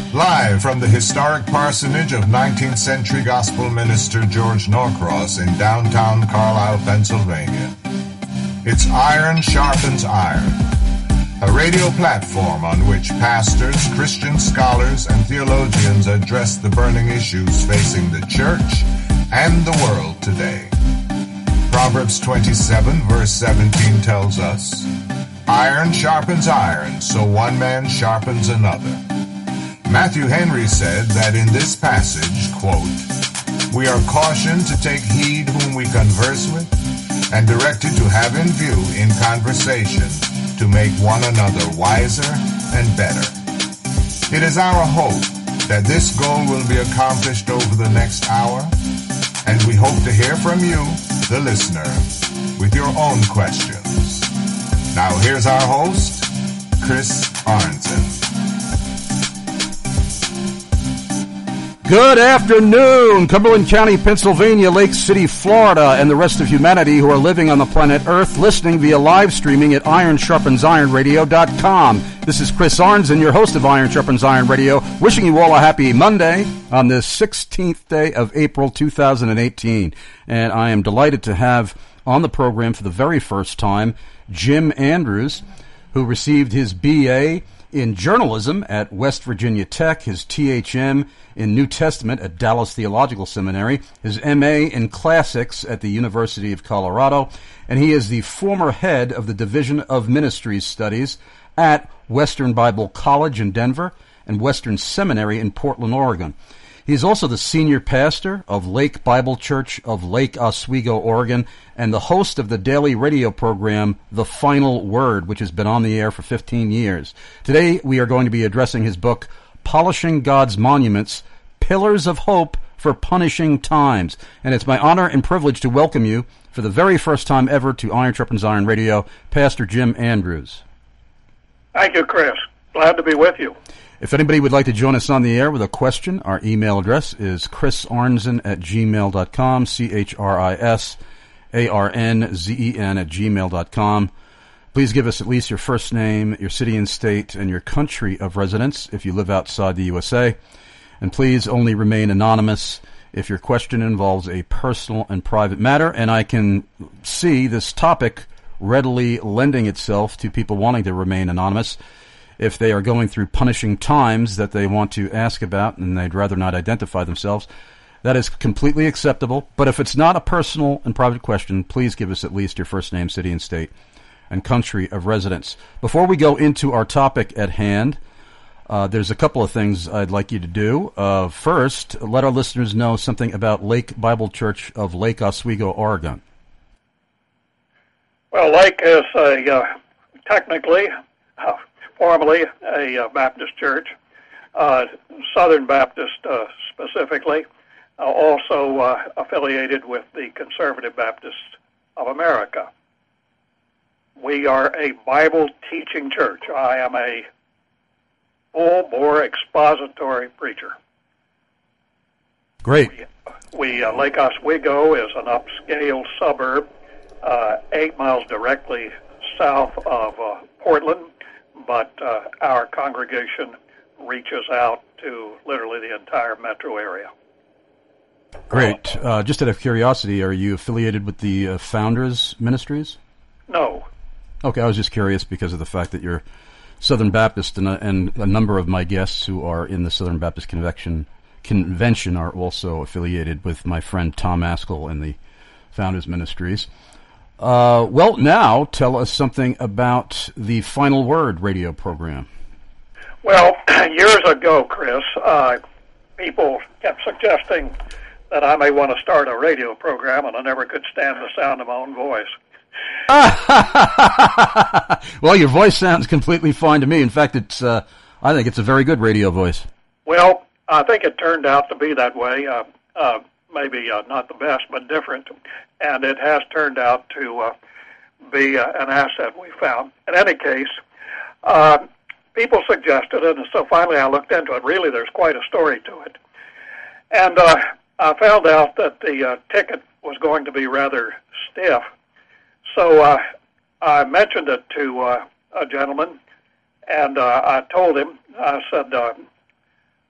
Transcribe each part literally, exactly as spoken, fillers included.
Live from the historic parsonage of nineteenth century gospel minister George Norcross in downtown Carlisle, Pennsylvania. It's Iron Sharpens Iron, a radio platform on which pastors, Christian scholars, and theologians address the burning issues facing the church and the world today. Proverbs twenty-seven, verse seventeen tells us, "Iron sharpens iron, so one man sharpens another." Matthew Henry said that in this passage, quote, "We are cautioned to take heed whom we converse with, and directed to have in view in conversation to make one another wiser and better." It is our hope that this goal will be accomplished over the next hour, and we hope to hear from you, the listener, with your own questions. Now here's our host, Chris Arnzen. Good afternoon, Cumberland County, Pennsylvania, Lake City, Florida, and the rest of humanity who are living on the planet Earth, listening via live streaming at iron sharpens iron radio dot com. This is Chris Arnzen, your host of Iron Sharpens Iron Radio, wishing you all a happy Monday on this sixteenth day of April two thousand eighteen. And I am delighted to have on the program for the very first time Jim Andrews, who received his B A in journalism at West Virginia Tech, his T H M in New Testament at Dallas Theological Seminary, his M A in Classics at the University of Colorado, and he is the former head of the Division of Ministries Studies at Western Bible College in Denver and Western Seminary in Portland, Oregon. He is also the senior pastor of Lake Bible Church of Lake Oswego, Oregon, and the host of the daily radio program, The Final Word, which has been on the air for fifteen years. Today, we are going to be addressing his book, Polishing God's Monuments, Pillars of Hope for Punishing Times. And it's my honor and privilege to welcome you for the very first time ever to Iron Sharpens Iron Radio, Pastor Jim Andrews. Thank you, Chris. Glad to be with you. If anybody would like to join us on the air with a question, our email address is chrisarnzen at gmail dot com, C H R I S A R N Z E N at gmail dot com. Please give us at least your first name, your city and state, and your country of residence if you live outside the U S A. And please only remain anonymous if your question involves a personal and private matter. And I can see this topic readily lending itself to people wanting to remain anonymous if they are going through punishing times that they want to ask about and they'd rather not identify themselves. That is completely acceptable. But if it's not a personal and private question, please give us at least your first name, city and state, and country of residence. Before we go into our topic at hand, uh, there's a couple of things I'd like you to do. Uh, first, let our listeners know something about Lake Bible Church of Lake Oswego, Oregon. Well, Lake is a, uh, technically, uh, formally a uh, Baptist church, uh, Southern Baptist uh, specifically, uh, also uh, affiliated with the Conservative Baptists of America. We are a Bible teaching church. I am a full-bore expository preacher. Great. We, we uh, Lake Oswego is an upscale suburb, uh, eight miles directly south of uh, Portland, but uh, our congregation reaches out to literally the entire metro area. Great. Uh, just out of curiosity, are you affiliated with the uh, Founders Ministries? No. Okay, I was just curious because of the fact that you're Southern Baptist, and a, and a number of my guests who are in the Southern Baptist Convention convention are also affiliated with my friend Tom Askell in the Founders Ministries. Uh, well, now tell us something about the Final Word radio program. Well, years ago, Chris, uh, people kept suggesting that I may want to start a radio program, and I never could stand the sound of my own voice. Well, your voice sounds completely fine to me. In fact, it's uh, I think it's a very good radio voice. Well, I think it turned out to be that way. Uh, uh, maybe uh, not the best, but different. And it has turned out to uh, be uh, an asset we found. In any case, uh, people suggested it, and so finally I looked into it. Really, there's quite a story to it. And uh, I found out that the uh, ticket was going to be rather stiff. So uh, I mentioned it to uh, a gentleman, and uh, I told him, I said, uh,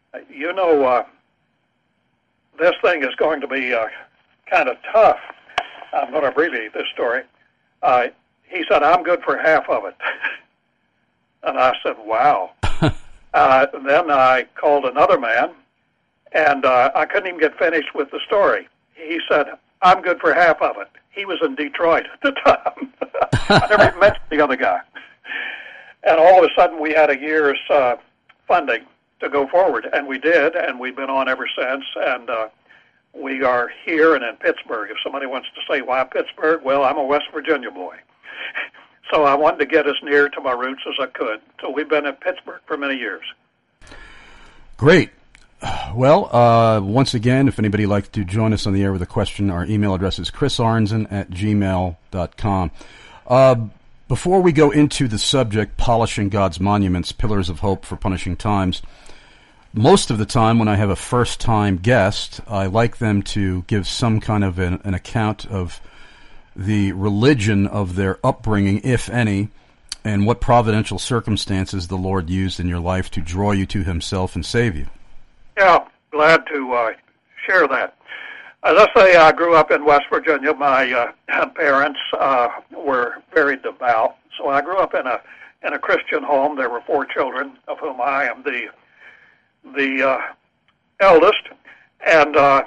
you know, uh, this thing is going to be uh, kind of tough. I'm going to abbreviate this story. Uh, he said, I'm good for half of it. And I said, wow. uh, then I called another man, and uh, I couldn't even get finished with the story. He said, I'm good for half of it. He was in Detroit at the time. I never even mentioned the other guy. And all of a sudden, we had a year's uh, funding to go forward, and we did, and we've been on ever since, and uh, we are here and in Pittsburgh. If somebody wants to say, why Pittsburgh? Well, I'm a West Virginia boy. So I wanted to get as near to my roots as I could. So we've been in Pittsburgh for many years. Great. Well, uh, once again, if anybody would like to join us on the air with a question, our email address is chris arnzen at gmail dot com. Uh, before we go into the subject, polishing God's monuments, pillars of hope for punishing times, most of the time when I have a first-time guest, I like them to give some kind of an, an account of the religion of their upbringing, if any, and what providential circumstances the Lord used in your life to draw you to himself and save you. Yeah, glad to uh, share that. As I say, I grew up in West Virginia. My uh, parents uh, were very devout, so I grew up in a in a Christian home. There were four children, of whom I am the the uh, eldest, and uh,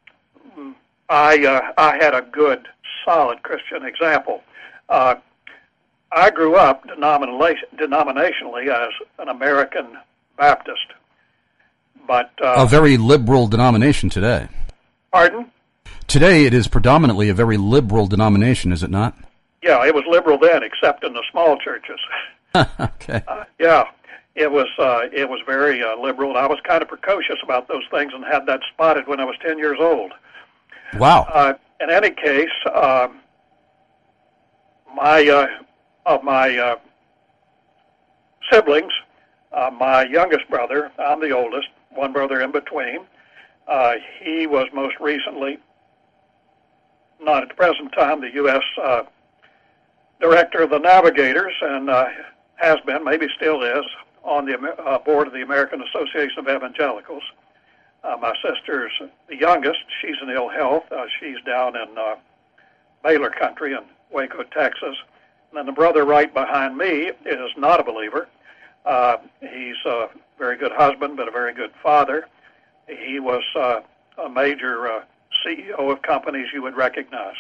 I uh, I had a good, solid Christian example. Uh, I grew up denomination, denominationally as an American Baptist, but uh, a very liberal denomination today. Pardon? Today it is predominantly a very liberal denomination, is it not? Yeah, it was liberal then, except in the small churches. Okay. Uh, yeah, it was uh, it was very uh, liberal, and I was kind of precocious about those things and had that spotted when I was ten years old. Wow. Uh, in any case, uh, my uh, of my uh, siblings, uh, my youngest brother, I'm the oldest, one brother in between. Uh, he was most recently, not at the present time, the U S Uh, director of the Navigators, and uh, has been, maybe still is, on the uh, board of the American Association of Evangelicals. Uh, my sister's the youngest. She's in ill health. Uh, she's down in uh, Baylor country in Waco, Texas. And then the brother right behind me is not a believer. Uh, he's a very good husband, but a very good father. He was uh, a major uh, C E O of companies you would recognize.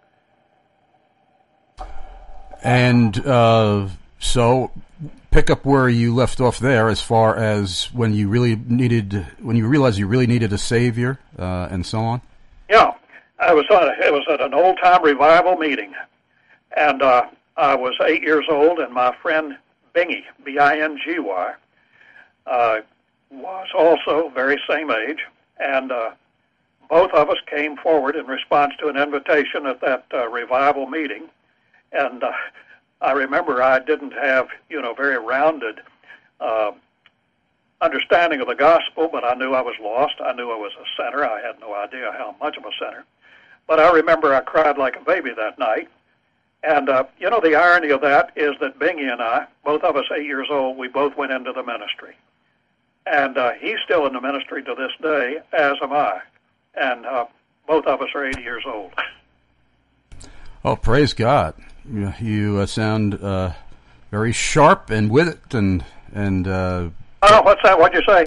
And uh, so, pick up where you left off there, as far as when you really needed, when you realized you really needed a Savior, uh, and so on. Yeah, I was on. A, it was at an old time revival meeting, and uh, I was eight years old, and my friend Bingy, B I N G Y, uh, was also very same age, and uh, both of us came forward in response to an invitation at that uh, revival meeting. And uh, I remember I didn't have, you know, very rounded uh, understanding of the gospel, but I knew I was lost. I knew I was a sinner. I had no idea how much of a sinner. But I remember I cried like a baby that night. And, uh, you know, the irony of that is that Bingy and I, both of us eight years old, we both went into the ministry. And uh, he's still in the ministry to this day, as am I. And uh, both of us are eighty years old. Oh, praise God. You, you uh, sound uh, very sharp and with it, and and. Uh, oh, what's that? What'd you say?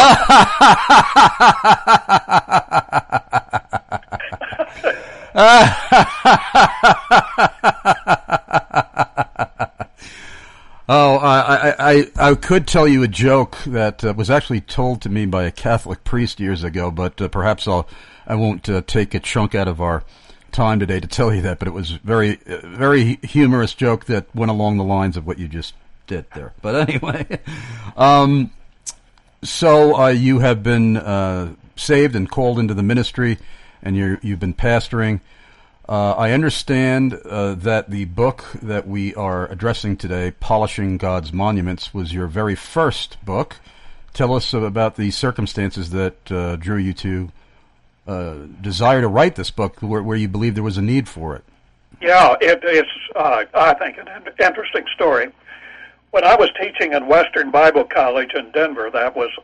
oh, I, I I could tell you a joke that uh, was actually told to me by a Catholic priest years ago, but uh, perhaps I'll I won't uh, take a chunk out of our time today to tell you that, but it was very, uh, very humorous joke that went along the lines of what you just did there. But anyway, um, so uh, you have been uh, saved and called into the ministry, and you're, you've been pastoring. Uh, I understand uh, that the book that we are addressing today, Polishing God's Monuments, was your very first book. Tell us about the circumstances that uh, drew you to Uh, desire to write this book, where, where you believe there was a need for it. Yeah, it, it's, uh, I think, an interesting story. When I was teaching in Western Bible College in Denver, that was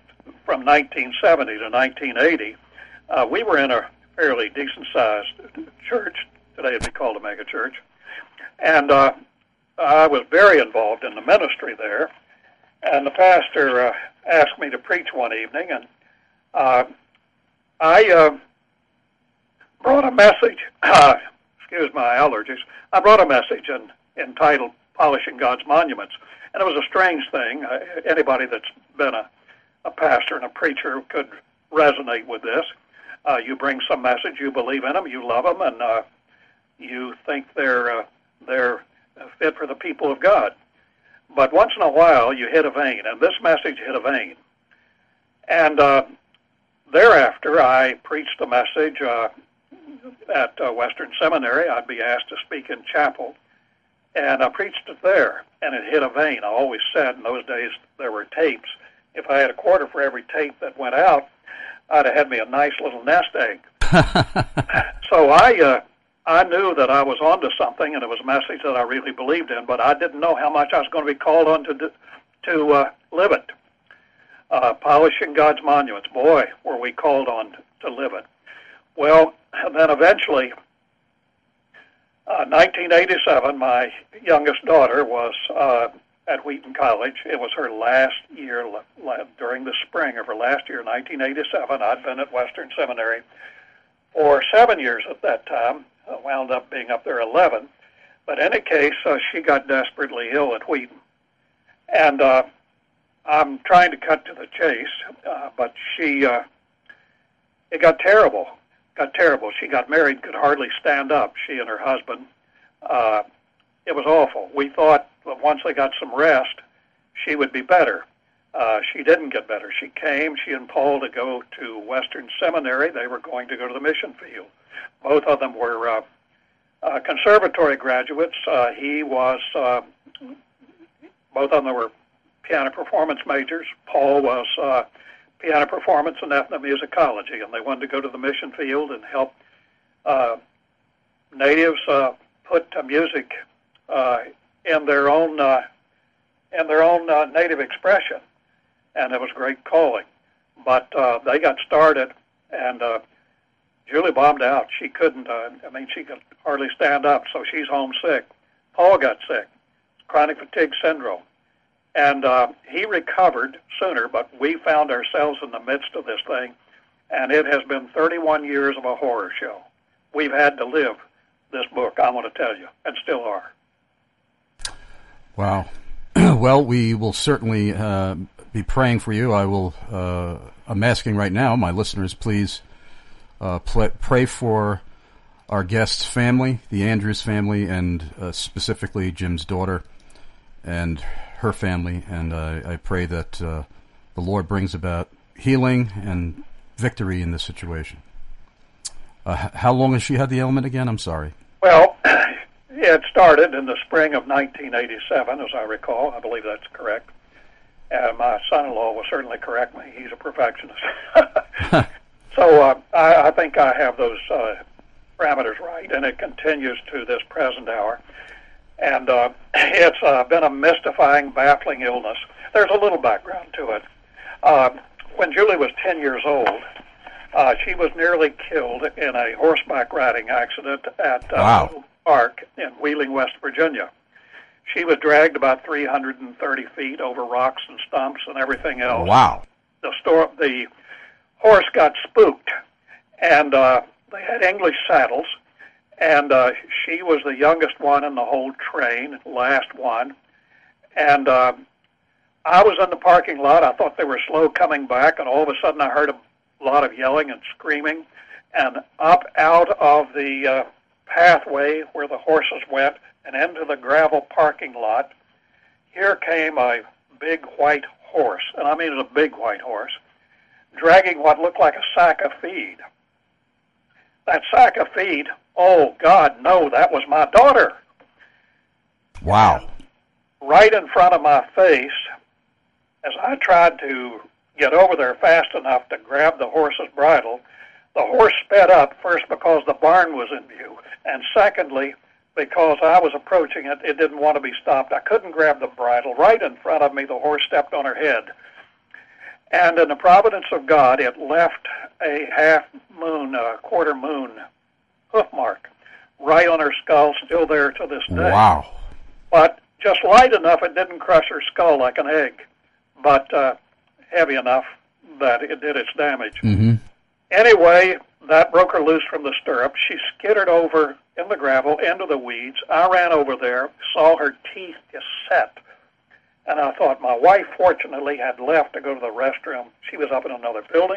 from nineteen seventy to nineteen eighty, uh, we were in a fairly decent-sized church. Today it'd be called a mega church. And uh, I was very involved in the ministry there. And the pastor uh, asked me to preach one evening, and uh, I uh, brought a message, uh, excuse my allergies, I brought a message in, entitled Polishing God's Monuments. And it was a strange thing. Uh, anybody that's been a, a pastor and a preacher could resonate with this. Uh, you bring some message, you believe in them, you love them, and uh, you think they're uh, they're fit for the people of God. But once in a while, you hit a vein, and this message hit a vein. And uh, thereafter, I preached the message uh, at uh, Western Seminary. I'd be asked to speak in chapel, and I preached it there, and it hit a vein. I always said in those days there were tapes. If I had a quarter for every tape that went out, I'd have had me a nice little nest egg. So I uh, I knew that I was onto something, and it was a message that I really believed in, but I didn't know how much I was going to be called on to to uh, live it. Uh, polishing God's monuments. Boy, were we called on to live it. Well, and then eventually, uh, nineteen eighty-seven, my youngest daughter was uh, at Wheaton College. It was her last year, during the spring of her last year, nineteen eighty-seven. I'd been at Western Seminary for seven years at that time. I wound up being up there eleven. But in any case, uh, she got desperately ill at Wheaton. And uh, I'm trying to cut to the chase, uh, but she, uh, it got terrible, got terrible. She got married, could hardly stand up, she and her husband. Uh, it was awful. We thought that once they got some rest, she would be better. Uh, she didn't get better. She came, she and Paul, to go to Western Seminary. They were going to go to the mission field. Both of them were uh, uh, conservatory graduates. Uh, he was, uh, both of them were piano performance majors. Paul was uh, piano performance and ethnomusicology, and they wanted to go to the mission field and help uh, natives uh, put uh, music uh, in their own uh, in their own uh, native expression, and it was a great calling. But uh, they got started, and uh, Julie bombed out. She couldn't. Uh, I mean, she could hardly stand up, so she's homesick. Paul got sick, chronic fatigue syndrome. And uh, he recovered sooner, but we found ourselves in the midst of this thing, and it has been thirty-one years of a horror show. We've had to live this book, I want to tell you, and still are. Wow. Well, we will certainly uh, be praying for you. I will. Uh, I'm asking right now, my listeners, please uh, pl- pray for our guest's family, the Andrews family, and uh, specifically Jim's daughter and her family, and uh, I pray that uh, the Lord brings about healing and victory in this situation. Uh, how long has she had the ailment again? I'm sorry. Well, it started in the spring of nineteen eighty-seven, as I recall. I believe that's correct. And my son-in-law will certainly correct me. He's a perfectionist. So uh, I, I think I have those uh, parameters right, and it continues to this present hour. And uh, it's uh, been a mystifying, baffling illness. There's a little background to it. Uh, when Julie was ten years old, uh, she was nearly killed in a horseback riding accident at uh, wow. Park in Wheeling, West Virginia. She was dragged about three hundred thirty feet over rocks and stumps and everything else. Wow. The, store, the horse got spooked, and uh, they had English saddles. And uh, she was the youngest one in the whole train, last one. And uh, I was in the parking lot. I thought they were slow coming back, and all of a sudden I heard a lot of yelling and screaming. And up out of the uh, pathway where the horses went and into the gravel parking lot, here came a big white horse, and I mean it was a big white horse, dragging what looked like a sack of feed. That sack of feed, oh, God, no, that was my daughter. Wow. And right in front of my face, as I tried to get over there fast enough to grab the horse's bridle, the horse sped up, first because the barn was in view, and secondly, because I was approaching it, it didn't want to be stopped. I couldn't grab the bridle. Right in front of me, the horse stepped on her head. And in the providence of God, it left a half moon, uh, quarter moon hoof mark right on her skull, still there to this day. Wow. But just light enough it didn't crush her skull like an egg, but uh, heavy enough that it did its damage. Mm-hmm. Anyway, that broke her loose from the stirrup. She skittered over in the gravel into the weeds. I ran over there, saw her teeth just set. And I thought my wife, fortunately, had left to go to the restroom. She was up in another building.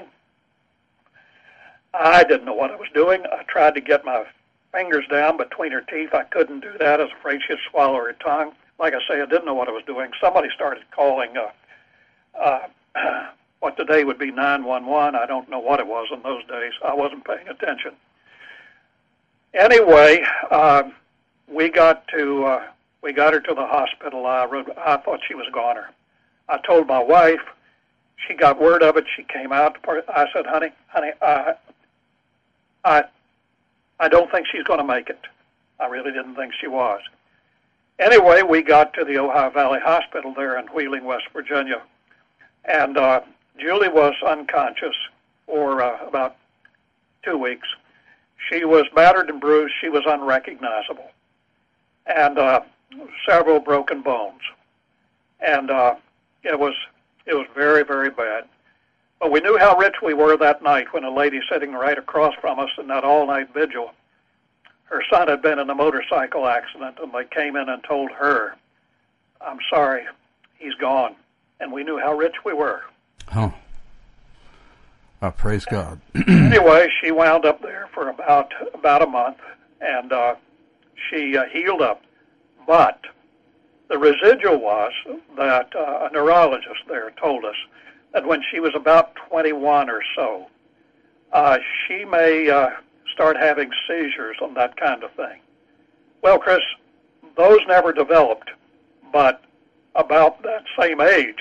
I didn't know what I was doing. I tried to get my fingers down between her teeth. I couldn't do that. I was afraid she'd swallow her tongue. Like I say, I didn't know what I was doing. Somebody started calling uh, uh, what today would be nine one one. I don't know what it was in those days. I wasn't paying attention. Anyway, uh, we got to... Uh, We got her to the hospital. I, wrote, I thought she was a goner. I told my wife. She got word of it. She came out. I said, honey, honey, I, I, I don't think she's going to make it. I really didn't think she was. Anyway, we got to the Ohio Valley Hospital there in Wheeling, West Virginia. And uh, Julie was unconscious for uh, about two weeks. She was battered and bruised. She was unrecognizable. And uh, several broken bones, and uh, it was it was very, very bad. But we knew how rich we were that night when a lady sitting right across from us in that all-night vigil, her son had been in a motorcycle accident, and they came in and told her, "I'm sorry, he's gone." And we knew how rich we were. Oh, oh praise God. Anyway, she wound up there for about about a month, and uh, she uh, healed up. But the residual was that uh, a neurologist there told us that when she was about twenty-one or so, uh, she may uh, start having seizures and that kind of thing. Well, Chris, those never developed, but about that same age,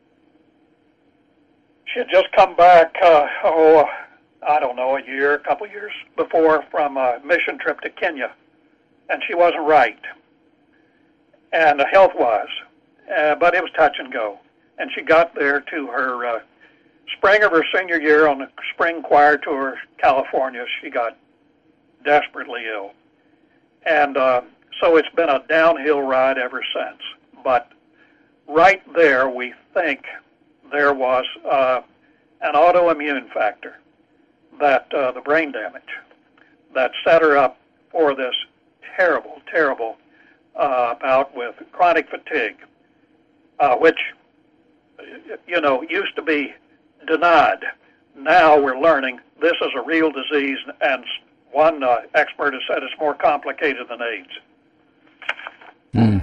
she had just come back, uh, oh, I don't know, a year, a couple of years before from a mission trip to Kenya, and she wasn't right. And uh, health-wise, uh, but it was touch and go. And she got there to her uh, spring of her senior year on the spring choir tour, California. She got desperately ill. And uh, so it's been a downhill ride ever since. But right there, we think there was uh, an autoimmune factor, that uh, the brain damage, that set her up for this terrible, terrible Uh, bout with chronic fatigue, uh, which, you know, used to be denied. Now we're learning this is a real disease, and one uh, expert has said it's more complicated than AIDS. Mm.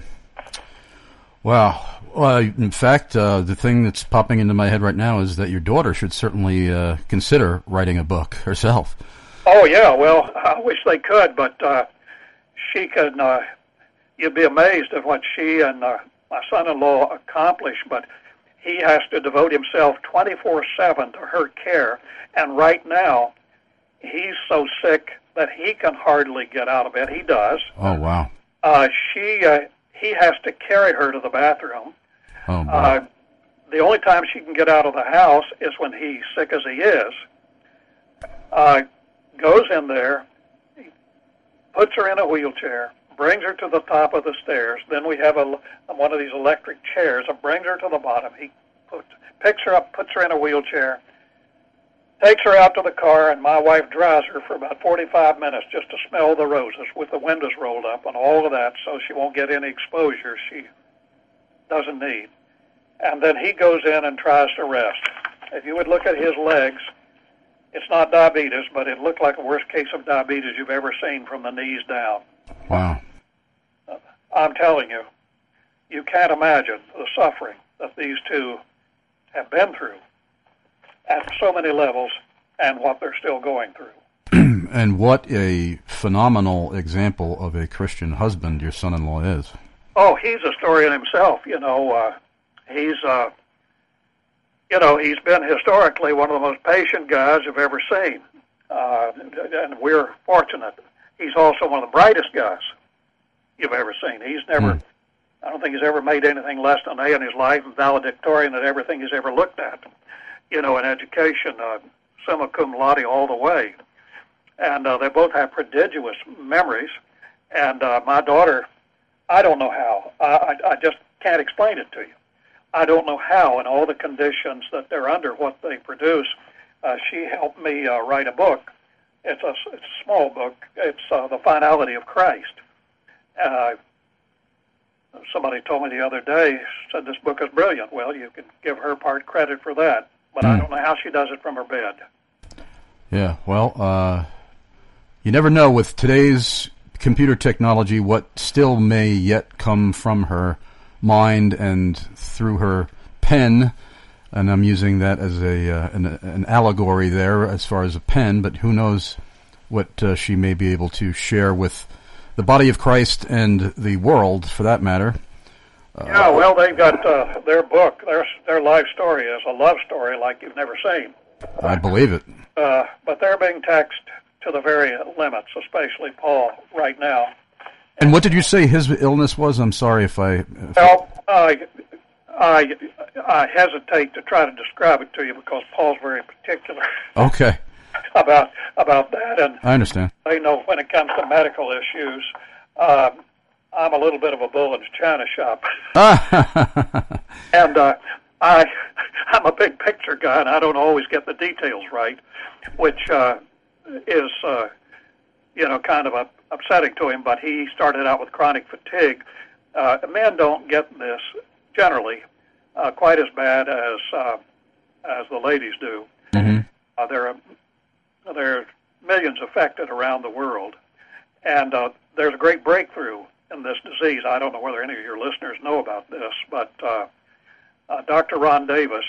Wow. Well, in fact, uh, the thing that's popping into my head right now is that your daughter should certainly uh, consider writing a book herself. Oh, yeah. Well, I wish they could, but uh, she can... Uh, You'd be amazed at what she and uh, my son-in-law accomplish, but he has to devote himself twenty-four seven to her care, and right now he's so sick that he can hardly get out of bed. He does. Oh, wow. Uh, she, uh, he has to carry her to the bathroom. Oh, wow. Uh, the only time she can get out of the house is when he's sick as he is. Uh, goes in there, puts her in a wheelchair, brings her to the top of the stairs. Then we have a, one of these electric chairs and brings her to the bottom. He puts, picks her up, puts her in a wheelchair, takes her out to the car, and my wife drives her for about forty-five minutes just to smell the roses with the windows rolled up and all of that so she won't get any exposure she doesn't need. And then he goes in and tries to rest. If you would look at his legs, it's not diabetes, but it looked like a worst case of diabetes you've ever seen from the knees down. Wow. I'm telling you, you can't imagine the suffering that these two have been through at so many levels and what they're still going through. And what a phenomenal example of a Christian husband your son-in-law is. Oh, he's a story in himself. You know, uh, he's, uh, you know, he's been historically one of the most patient guys you've ever seen. Uh, and we're fortunate. He's also one of the brightest guys you've ever seen. He's never, mm. I don't think he's ever made anything less than A in his life, and valedictorian at everything he's ever looked at. you know, in education, uh, summa cum laude all the way. And uh, they both have prodigious memories. And uh, my daughter, I don't know how. I, I, I just can't explain it to you. I don't know how, in all the conditions that they're under, what they produce. Uh, she helped me uh, write a book. It's a, it's a small book. It's uh, The Finality of Christ. Uh, somebody told me the other day, said this book is brilliant. Well, you can give her part credit for that, but mm. I don't know how she does it from her bed. Yeah, well, uh, you never know with today's computer technology what still may yet come from her mind and through her pen, and I'm using that as a uh, an, an allegory there as far as a pen, but who knows what uh, she may be able to share with the body of Christ and the world, for that matter. Uh, yeah, well, they've got uh, their book, their their life story is a love story like you've never seen. I believe it. Uh, but they're being taxed to the very limits, especially Paul right now. And what did you say his illness was? I'm sorry if I... If well, I, I, I hesitate to try to describe it to you because Paul's very particular. Okay. about about that. And I understand. They know when it comes to medical issues, uh, I'm a little bit of a bull in a china shop. and uh, I, I'm a big picture guy, and I don't always get the details right, which uh, is, uh, you know, kind of a, upsetting to him. But he started out with chronic fatigue. Uh, men don't get this generally uh, quite as bad as uh, as the ladies do. Mm-hmm. Uh, there are there are millions affected around the world, and uh, there's a great breakthrough in this disease. I don't know whether any of your listeners know about this, but uh, uh, Doctor Ron Davis,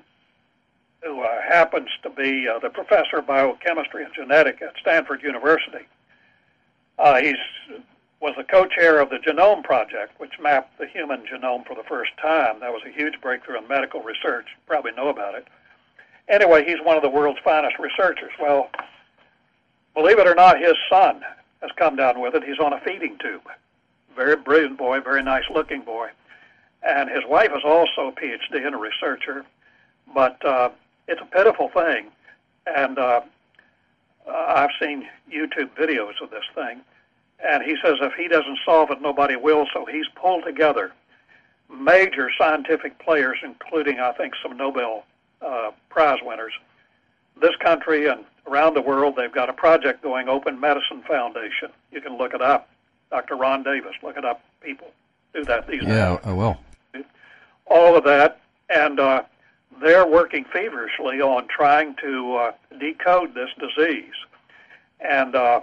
who uh, happens to be uh, the professor of biochemistry and genetics at Stanford University, uh, he's was the co-chair of the Genome Project, which mapped the human genome for the first time. That was a huge breakthrough in medical research. You probably know about it. Anyway, he's one of the world's finest researchers. Well, believe it or not, his son has come down with it. He's on a feeding tube. Very brilliant boy, very nice-looking boy. And his wife is also a P H D and a researcher. But uh, it's a pitiful thing. And uh, I've seen YouTube videos of this thing. And he says if he doesn't solve it, nobody will. So he's pulled together major scientific players, including, I think, some Nobel uh, Prize winners. This country and around the world, they've got a project going, Open Medicine Foundation. You can look it up. Doctor Ron Davis, look it up. People do that these days. Yeah, I will. All of that. And uh, they're working feverishly on trying to uh, decode this disease. And uh,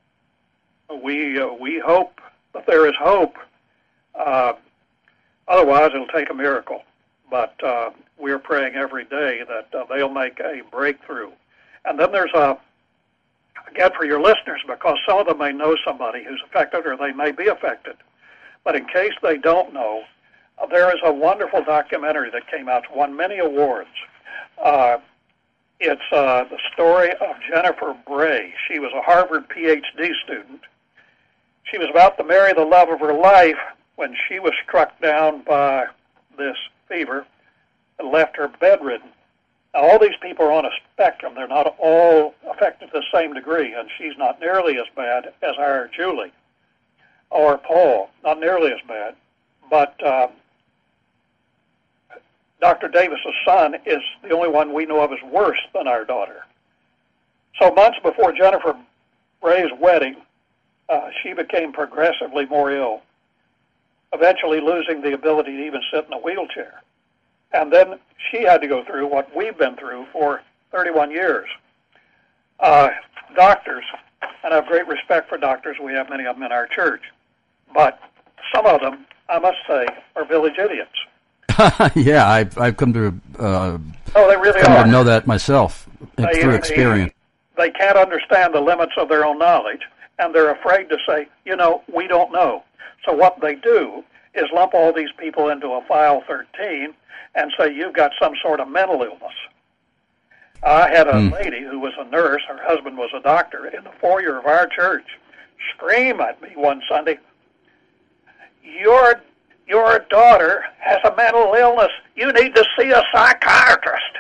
we uh, we hope that there is hope. Uh, otherwise, it'll take a miracle. But uh, we're praying every day that uh, they'll make a breakthrough. And then there's a, again, for your listeners, because some of them may know somebody who's affected or they may be affected. But in case they don't know, uh, there is a wonderful documentary that came out, won many awards. Uh, it's uh, the story of Jennifer Bray. She was a Harvard P H D student. She was about to marry the love of her life when she was struck down by this fever and left her bedridden. Now, all these people are on a spectrum. They're not all affected to the same degree, and she's not nearly as bad as our Julie or Paul, not nearly as bad. But uh, Doctor Davis's son is the only one we know of as worse than our daughter. So months before Jennifer Bray's wedding, uh, she became progressively more ill, eventually losing the ability to even sit in a wheelchair. And then she had to go through what we've been through for thirty-one years. Uh, doctors, and I have great respect for doctors. We have many of them in our church. But some of them, I must say, are village idiots. Yeah, I've, I've come to, uh, oh, they really come are. to know that myself they, through experience. They, they can't understand the limits of their own knowledge, and they're afraid to say, you know, we don't know. So what they do is lump all these people into a file thirteen and say, you've got some sort of mental illness. I had a mm. lady who was a nurse, her husband was a doctor, in the foyer of our church, scream at me one Sunday, your, your daughter has a mental illness. You need to see a psychiatrist.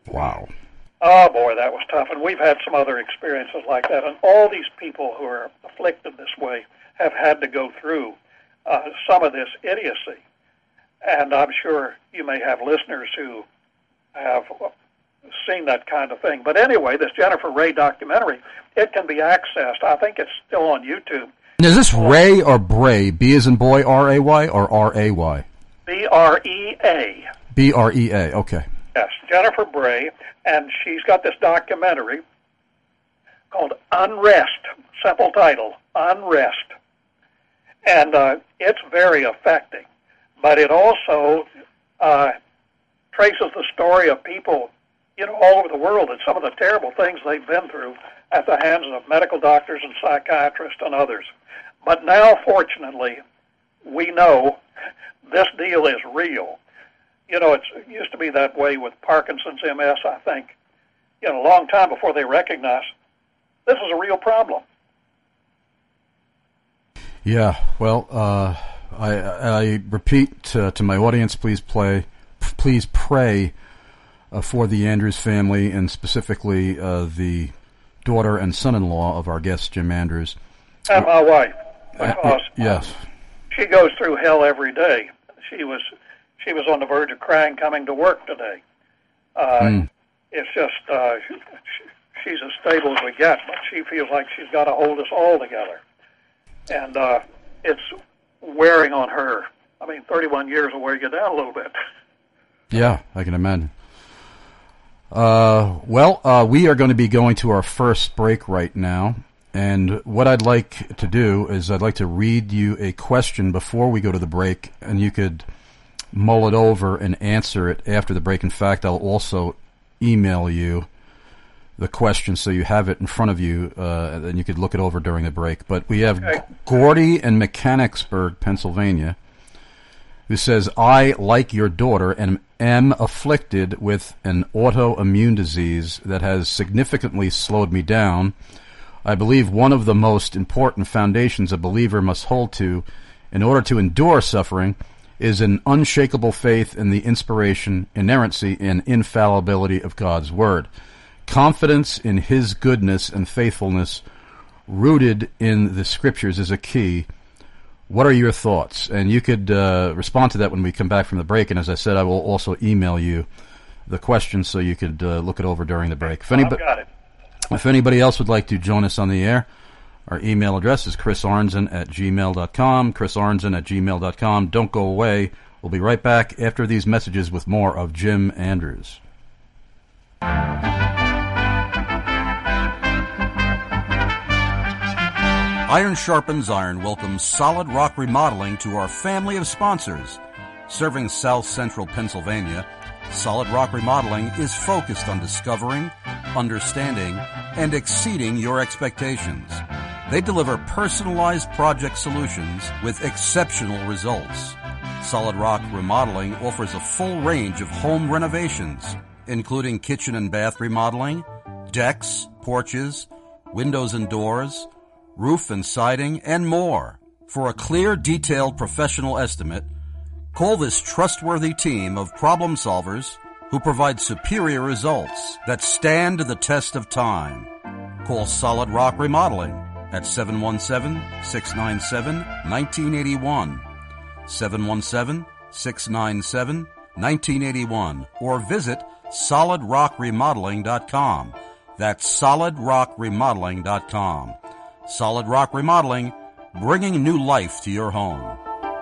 Wow. Oh, boy, that was tough. And we've had some other experiences like that. And all these people who are afflicted this way have had to go through uh, some of this idiocy. And I'm sure you may have listeners who have seen that kind of thing. But anyway, this Jennifer Ray documentary, it can be accessed. I think it's still on YouTube. And is this Ray or Bray? B as in boy, R A Y, or R A Y? B R E A. B R E A, okay. Yes, Jennifer Bray, and she's got this documentary called Unrest, simple title, Unrest. And uh, it's very affecting, but it also uh, traces the story of people, you know, all over the world and some of the terrible things they've been through at the hands of medical doctors and psychiatrists and others. But now, fortunately, we know this deal is real. You know, it's, it used to be that way with Parkinson's, M S, I think, you know, a long time before they recognized this is a real problem. Yeah, well, uh, I, I repeat to, to my audience, please play, please pray uh, for the Andrews family, and specifically uh, the daughter and son-in-law of our guest, Jim Andrews. And my wife, because uh, yes, she goes through hell every day. She was she was on the verge of crying coming to work today. Uh, mm. It's just uh, she, she's as stable as we get, but she feels like she's got to hold us all together, and uh, it's wearing on her. I mean, thirty-one years will wear you down a little bit. Yeah, I can imagine. Uh, well, uh, we are going to be going to our first break right now. And what I'd like to do is I'd like to read you a question before we go to the break, and you could mull it over and answer it after the break. In fact, I'll also email you the question so you have it in front of you, uh, and you could look it over during the break. But we have okay. Gordy in Mechanicsburg, Pennsylvania, who says, I, like your daughter, am, am afflicted with an autoimmune disease that has significantly slowed me down. I believe one of the most important foundations a believer must hold to in order to endure suffering is an unshakable faith in the inspiration, inerrancy, and infallibility of God's Word. Confidence in His goodness and faithfulness rooted in the Scriptures is a key. What are your thoughts? And you could uh, respond to that when we come back from the break. And as I said, I will also email you the question so you could uh, look it over during the break. If anybody, I've got it. If anybody else would like to join us on the air, our email address is chris arnzen at gmail dot com, chris arnzen at gmail dot com. Don't go away. We'll be right back after these messages with more of Jim Andrews. Iron Sharpens Iron welcomes Solid Rock Remodeling to our family of sponsors. Serving South Central Pennsylvania, Solid Rock Remodeling is focused on discovering, understanding, and exceeding your expectations. They deliver personalized project solutions with exceptional results. Solid Rock Remodeling offers a full range of home renovations, including kitchen and bath remodeling, decks, porches, windows and doors, roof and siding, and more. For a clear, detailed professional estimate, call this trustworthy team of problem solvers who provide superior results that stand the test of time. Call Solid Rock Remodeling at seven one seven, six nine seven, one nine eight one, seven one seven, six nine seven, one nine eight one, or visit solid rock remodeling dot com. That's solid rock remodeling dot com. Solid Rock Remodeling, bringing new life to your home.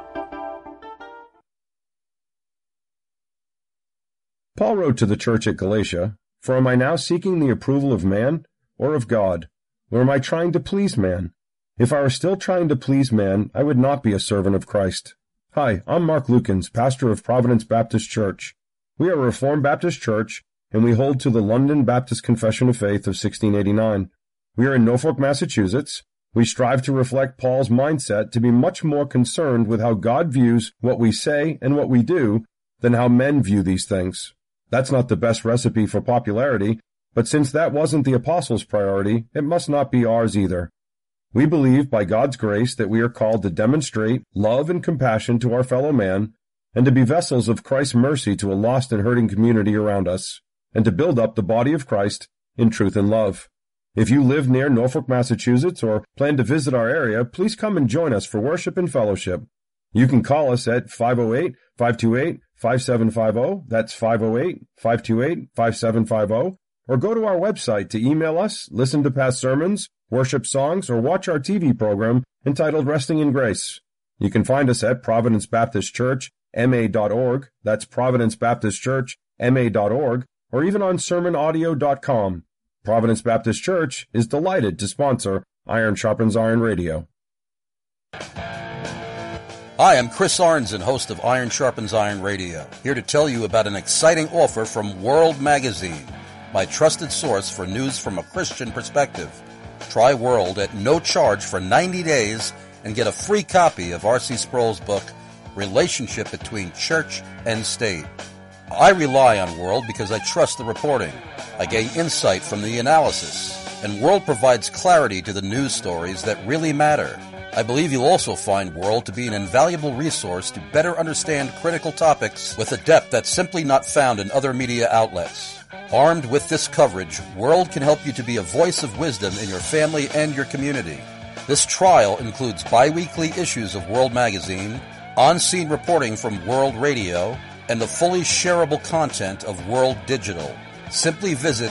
Paul wrote to the church at Galatia, For am I now seeking the approval of man or of God? Or am I trying to please man? If I were still trying to please man, I would not be a servant of Christ. Hi, I'm Mark Lukens, pastor of Providence Baptist Church. We are a Reformed Baptist church, and we hold to the London Baptist Confession of Faith of sixteen eighty-nine. We are in Norfolk, Massachusetts. We strive to reflect Paul's mindset to be much more concerned with how God views what we say and what we do than how men view these things. That's not the best recipe for popularity, but since that wasn't the apostles' priority, it must not be ours either. We believe by God's grace that we are called to demonstrate love and compassion to our fellow man and to be vessels of Christ's mercy to a lost and hurting community around us. and to build up the body of Christ in truth and love. If you live near Norfolk, Massachusetts, or plan to visit our area, please come and join us for worship and fellowship. You can call us at five oh eight, five two eight, five seven five zero, that's five oh eight, five two eight, five seven five zero, or go to our website to email us, listen to past sermons, worship songs, or watch our T V program entitled Resting in Grace. You can find us at Providence Baptist Church, M A dot org, that's Providence Baptist Church, M A dot org, or even on sermon audio dot com. Providence Baptist Church is delighted to sponsor Iron Sharpens Iron Radio. Hi, I'm Chris Arnzen, host of Iron Sharpens Iron Radio, here to tell you about an exciting offer from World Magazine, my trusted source for news from a Christian perspective. Try World at no charge for ninety days and get a free copy of R C Sproul's book, Relationship Between Church and State. I rely on World because I trust the reporting. I gain insight from the analysis, and World provides clarity to the news stories that really matter. I believe you'll also find World to be an invaluable resource to better understand critical topics with a depth that's simply not found in other media outlets. Armed with this coverage, World can help you to be a voice of wisdom in your family and your community. This trial includes bi-weekly issues of World Magazine, on-scene reporting from World Radio, and the fully shareable content of World Digital. Simply visit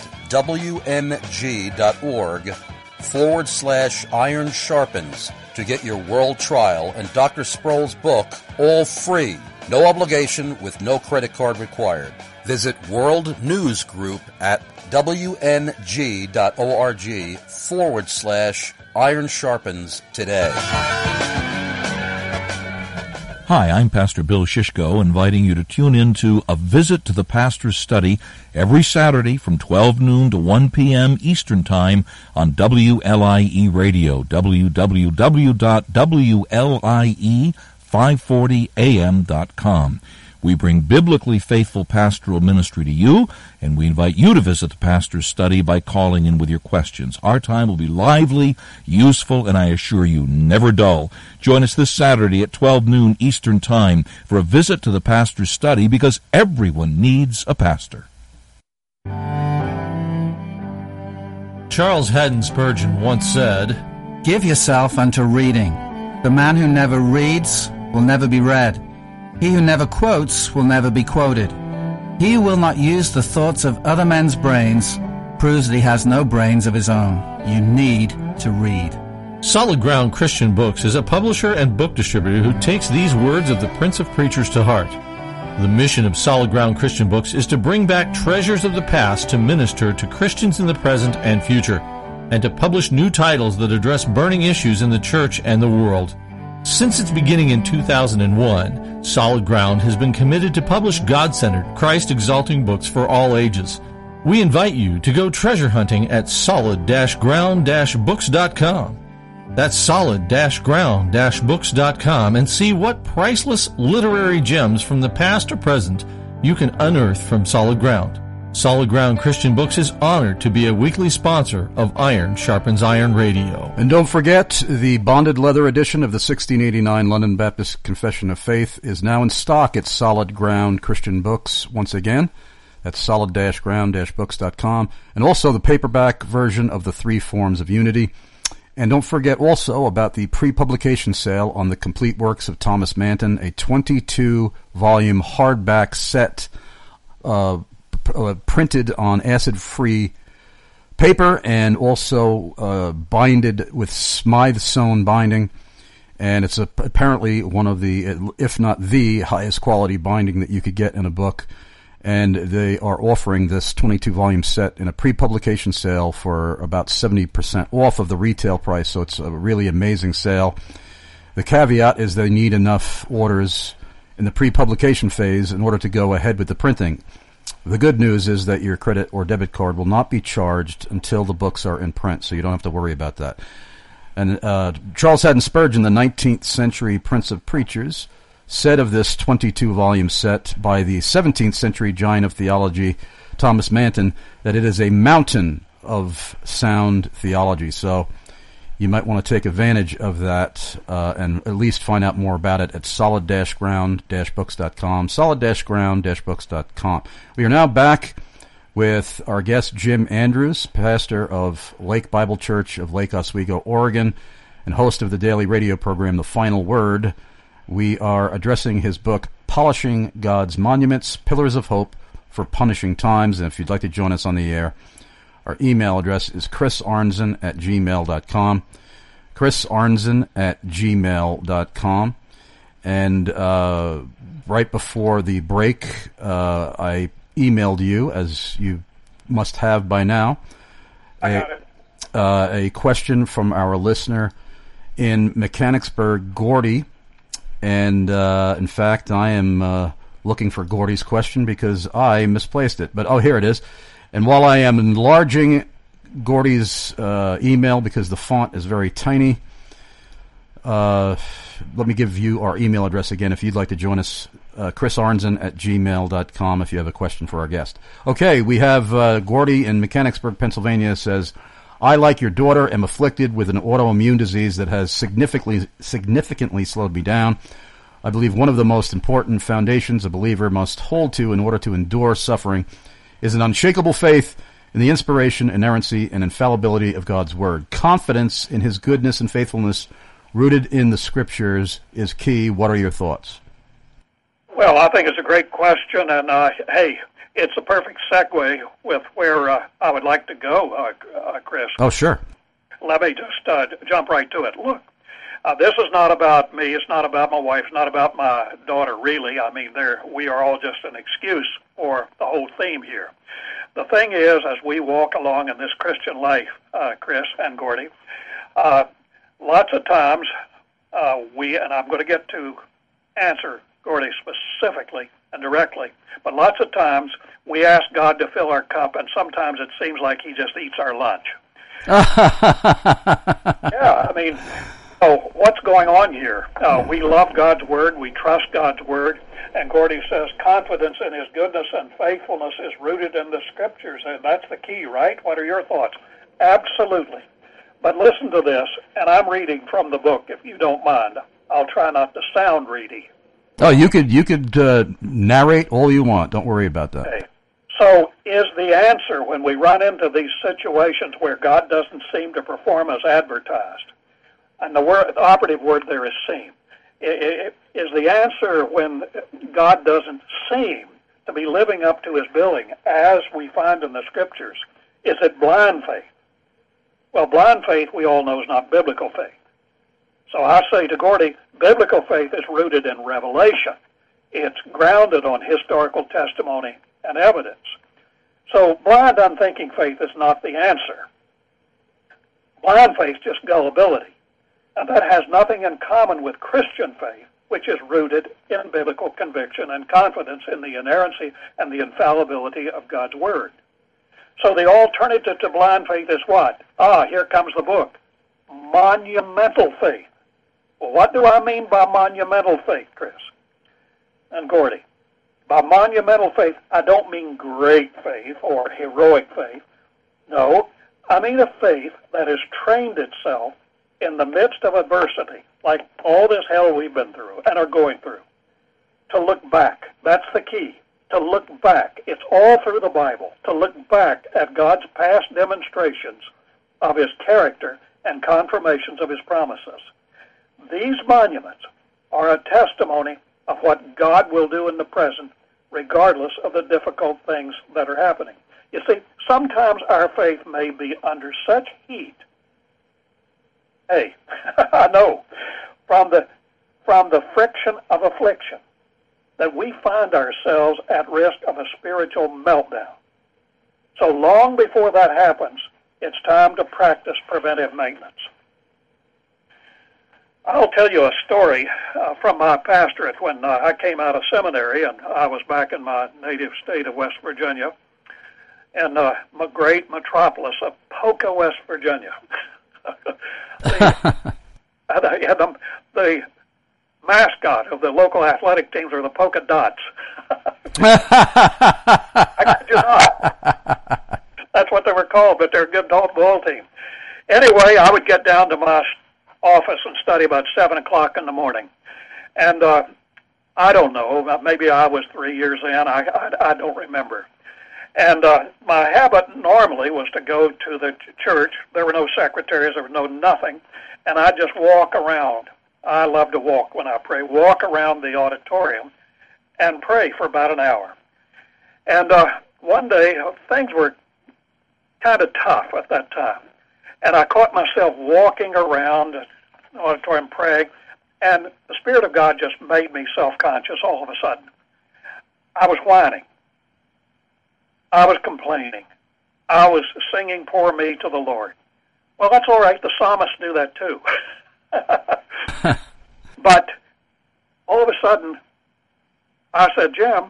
wmg.org forward slash iron sharpens to get your World trial and Doctor Sproul's book all free. No obligation with no credit card required. Visit World News Group at wng.org forward slash iron sharpens today. Hi, I'm Pastor Bill Shishko, inviting you to tune in to A Visit to the Pastor's Study every Saturday from twelve noon to one p.m. Eastern Time on W L I E Radio, w w w dot w l i e five forty a m dot com. We bring biblically faithful pastoral ministry to you, and we invite you to visit the Pastor's Study by calling in with your questions. Our time will be lively, useful, and I assure you, never dull. Join us this Saturday at twelve noon Eastern Time for a visit to the Pastor's Study, because everyone needs a pastor. Charles Haddon Spurgeon once said, "Give yourself unto reading. The man who never reads will never be read. He who never quotes will never be quoted. He who will not use the thoughts of other men's brains proves that he has no brains of his own. You need to read." Solid Ground Christian Books is a publisher and book distributor who takes these words of the Prince of Preachers to heart. The mission of Solid Ground Christian Books is to bring back treasures of the past to minister to Christians in the present and future, and to publish new titles that address burning issues in the church and the world. Since its beginning in two thousand one, Solid Ground has been committed to publish God-centered, Christ-exalting books for all ages. We invite you to go treasure hunting at solid ground books dot com. That's solid ground books dot com, and see what priceless literary gems from the past or present you can unearth from Solid Ground. Solid Ground Christian Books is honored to be a weekly sponsor of Iron Sharpens Iron Radio. And don't forget, the bonded leather edition of the sixteen eighty-nine London Baptist Confession of Faith is now in stock at Solid Ground Christian Books once again. That's solid ground books dot com. And also the paperback version of the Three Forms of Unity. And don't forget also about the pre-publication sale on the complete works of Thomas Manton, a twenty-two volume hardback set uh Uh, printed on acid-free paper and also uh, binded with Smythe sewn binding, and it's a, apparently one of the, if not the highest quality binding that you could get in a book. And they are offering this twenty-two volume set in a pre-publication sale for about seventy percent off of the retail price, so it's a really amazing sale. The caveat is they need enough orders in the pre-publication phase in order to go ahead with the printing. The good news is that your credit or debit card will not be charged until the books are in print, so you don't have to worry about that. And uh, Charles Haddon Spurgeon, the nineteenth century Prince of Preachers, said of this twenty-two volume set by the seventeenth century giant of theology, Thomas Manton, that it is a mountain of sound theology. So you might want to take advantage of that uh, and at least find out more about it at solid ground books dot com, solid ground books dot com. We are now back with our guest Jim Andrews, pastor of Lake Bible Church of Lake Oswego, Oregon, and host of the daily radio program The Final Word. We are addressing his book, Polishing God's Monuments, Pillars of Hope for Punishing Times. And if you'd like to join us on the air, our email address is chris arnzen at gmail dot com. chris arnzen at gmail dot com. And uh, right before the break, uh, I emailed you, as you must have by now, I a, got it. Uh, a question from our listener in Mechanicsburg, Gordy. And, uh, in fact, I am uh, looking for Gordy's question because I misplaced it. But, oh, here it is. And while I am enlarging Gordy's uh, email because the font is very tiny, uh, let me give you our email address again if you'd like to join us, uh, chris arnzen at gmail dot com if you have a question for our guest. Okay, we have uh, Gordy in Mechanicsburg, Pennsylvania says, I, like your daughter, am afflicted with an autoimmune disease that has significantly significantly slowed me down. I believe one of the most important foundations a believer must hold to in order to endure suffering is an unshakable faith in the inspiration, inerrancy, and infallibility of God's Word. Confidence in His goodness and faithfulness rooted in the Scriptures is key. What are your thoughts? Well, I think it's a great question, and uh, hey, it's a perfect segue with where uh, I would like to go, uh, uh, Chris. Oh, sure. Let me just uh, jump right to it. Look, uh, this is not about me. It's not about my wife. It's not about my daughter, really. I mean, there we are all just an excuse for the whole theme here. The thing is, as we walk along in this Christian life, uh, Chris and Gordy, uh, lots of times uh, we, and I'm going to get to answer Gordy specifically and directly, but lots of times we ask God to fill our cup, and sometimes it seems like He just eats our lunch. Yeah, I mean, oh, what's going on here? Uh, we love God's Word, we trust God's Word, and Gordy says confidence in His goodness and faithfulness is rooted in the Scriptures, and that's the key, right? What are your thoughts? Absolutely. But listen to this, and I'm reading from the book, if you don't mind. I'll try not to sound reedy. Oh, you could you could uh, narrate all you want. Don't worry about that. Okay. So is the answer when we run into these situations where God doesn't seem to perform as advertised, and the, word, the operative word there is seem, it, it, is the answer when God doesn't seem to be living up to His billing as we find in the Scriptures, is it blind faith? Well, blind faith we all know is not biblical faith. So I say to Gordy, biblical faith is rooted in revelation. It's grounded on historical testimony and evidence. So blind, unthinking faith is not the answer. Blind faith is just gullibility. And that has nothing in common with Christian faith, which is rooted in biblical conviction and confidence in the inerrancy and the infallibility of God's Word. So the alternative to blind faith is what? Ah, here comes the book. Monumental faith. Well, what do I mean by monumental faith, Chris and Gordy? By monumental faith, I don't mean great faith or heroic faith. No, I mean a faith that has trained itself in the midst of adversity, like all this hell we've been through and are going through, to look back. That's the key, to look back. It's all through the Bible, to look back at God's past demonstrations of His character and confirmations of His promises. These monuments are a testimony of what God will do in the present, regardless of the difficult things that are happening. You see, sometimes our faith may be under such heat. Hey, I know, from the from the friction of affliction, that we find ourselves at risk of a spiritual meltdown. So long before that happens, it's time to practice preventive maintenance. I'll tell you a story uh, from my pastorate when uh, I came out of seminary, and I was back in my native state of West Virginia, in uh, my great metropolis of Poca, West Virginia. the, the, the mascot of the local athletic teams are the polka dots. I kid you not. That's what they were called, but they're a good ball team. Anyway, I would get down to my office and study about seven o'clock in the morning. And uh, I don't know, maybe I was three years in, I, I, I don't remember. And uh, my habit normally was to go to the ch- church. There were no secretaries. There was no nothing. And I'd just walk around. I love to walk when I pray. Walk around the auditorium and pray for about an hour. And uh, one day, uh, things were kind of tough at that time. And I caught myself walking around the auditorium praying, and the Spirit of God just made me self-conscious all of a sudden. I was whining. I was complaining. I was singing poor me to the Lord. Well, that's all right. The psalmist knew that too. But all of a sudden, I said, Jim,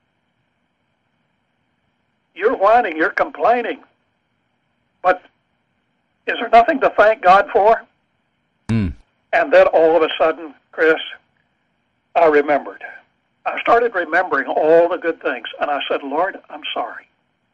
you're whining, you're complaining, but is there nothing to thank God for? Mm. And then all of a sudden, Chris, I remembered. I started remembering all the good things, and I said, Lord, I'm sorry.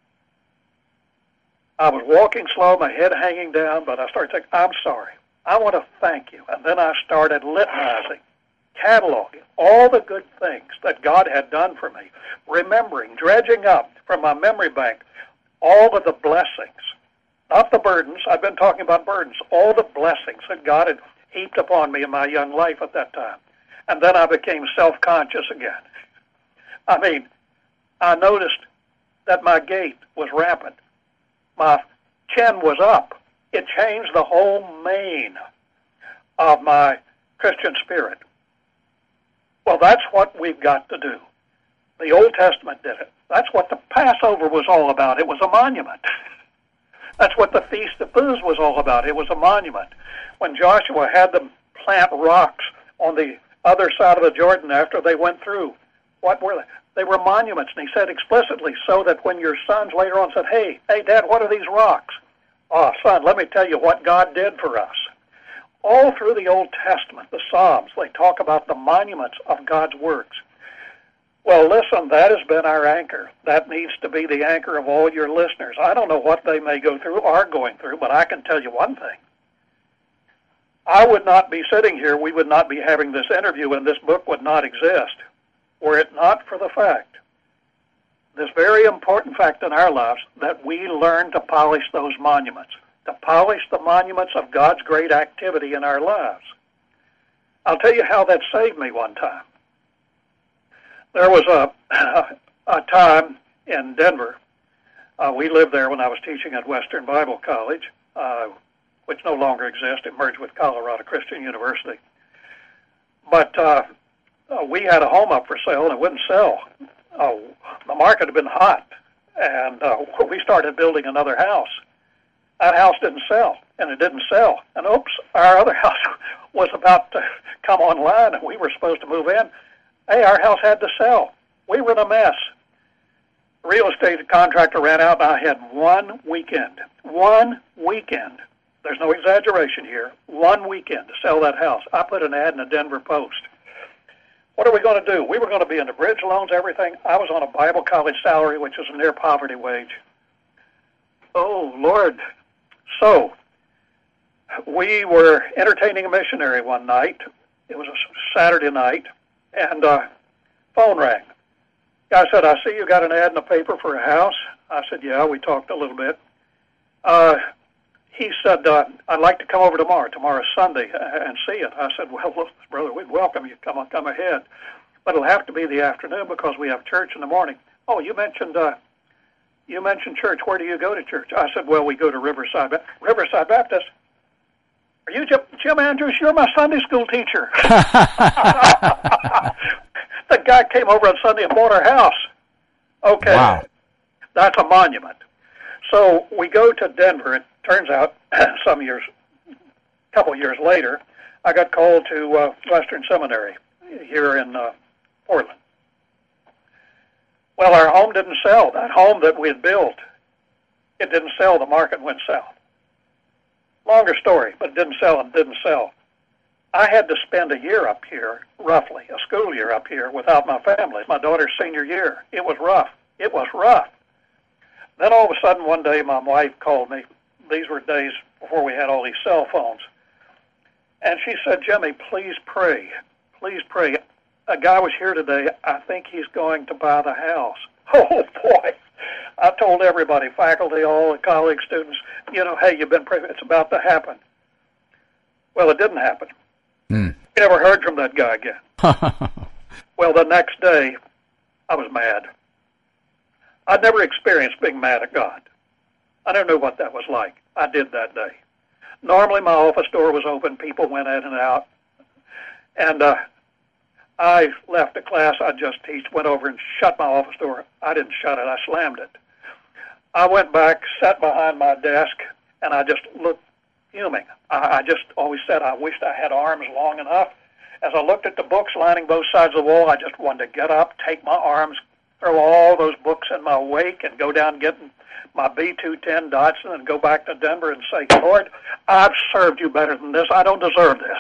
I was walking slow, my head hanging down, but I started thinking, I'm sorry. I want to thank you. And then I started litanizing, cataloging all the good things that God had done for me, remembering, dredging up from my memory bank all of the blessings, not the burdens. I've been talking about burdens, all the blessings that God had heaped upon me in my young life at that time. And then I became self-conscious again. I mean, I noticed that my gait was rampant. My chin was up. It changed the whole main of my Christian spirit. Well, that's what we've got to do. The Old Testament did it. That's what the Passover was all about. It was a monument. That's what the Feast of Booths was all about. It was a monument. When Joshua had them plant rocks on the other side of the Jordan after they went through, what were they? They were monuments, and he said explicitly, so that when your sons later on said, hey, hey, Dad, what are these rocks? Oh, son, let me tell you what God did for us. All through the Old Testament, the Psalms, they talk about the monuments of God's works. Well, listen, that has been our anchor. That needs to be the anchor of all your listeners. I don't know what they may go through, are going through, but I can tell you one thing. I would not be sitting here, we would not be having this interview, and this book would not exist, were it not for the fact, this very important fact in our lives, that we learn to polish those monuments, to polish the monuments of God's great activity in our lives. I'll tell you how that saved me one time. There was a, a time in Denver. Uh, we lived there when I was teaching at Western Bible College, uh, which no longer exists. It merged with Colorado Christian University. But uh, uh, we had a home up for sale, and it wouldn't sell. Uh, the market had been hot, and uh, we started building another house. That house didn't sell, and it didn't sell. And oops, our other house was about to come online, and we were supposed to move in. Hey, our house had to sell. We were in a mess. The real estate contractor ran out, and I had one weekend, one weekend, there's no exaggeration here, one weekend to sell that house. I put an ad in the Denver Post. What are we going to do? We were going to be into bridge loans, everything. I was on a Bible college salary, which was a near poverty wage. Oh, Lord. So, we were entertaining a missionary one night. It was a Saturday night, and uh, phone rang. Guy said, I see you got an ad in the paper for a house. I said, yeah, we talked a little bit. Uh, he said, uh, I'd like to come over tomorrow. Tomorrow's Sunday, and see it. I said, well, look, brother, we'd welcome you. Come on, come ahead. But it'll have to be the afternoon because we have church in the morning. Oh, you mentioned uh, you mentioned church. Where do you go to church? I said, well, we go to Riverside Baptist. Riverside Baptist? Are you Jim, Jim Andrews? You're my Sunday school teacher. The guy came over on Sunday and bought our house. Okay. Wow. That's a monument. So we go to Denver. It turns out some years, a couple years later, I got called to uh, Western Seminary here in uh, Portland. Well, our home didn't sell. That home that we had built, it didn't sell. The market went south. Longer story, but it didn't sell and didn't sell. I had to spend a year up here, roughly, a school year up here, without my family. My daughter's senior year. It was rough. It was rough. Then all of a sudden, one day, my wife called me. These were days before we had all these cell phones. And she said, Jimmy, please pray. Please pray. A guy was here today. I think he's going to buy the house. Oh, boy. I told everybody, faculty, all the college students, you know, hey, you've been praying, it's about to happen. Well, it didn't happen. Mm. You never heard from that guy again. Well, the next day, I was mad. I'd never experienced being mad at God. I never knew what that was like. I did that day. Normally, my office door was open. People went in and out. And uh, I left the class I just teach, went over and shut my office door. I didn't shut it. I slammed it. I went back, sat behind my desk, and I just looked fuming. I, I just always said I wished I had arms long enough. As I looked at the books lining both sides of the wall, I just wanted to get up, take my arms, throw all those books in my wake, and go down getting my B two ten Datsun and go back to Denver and say, Lord, I've served you better than this. I don't deserve this.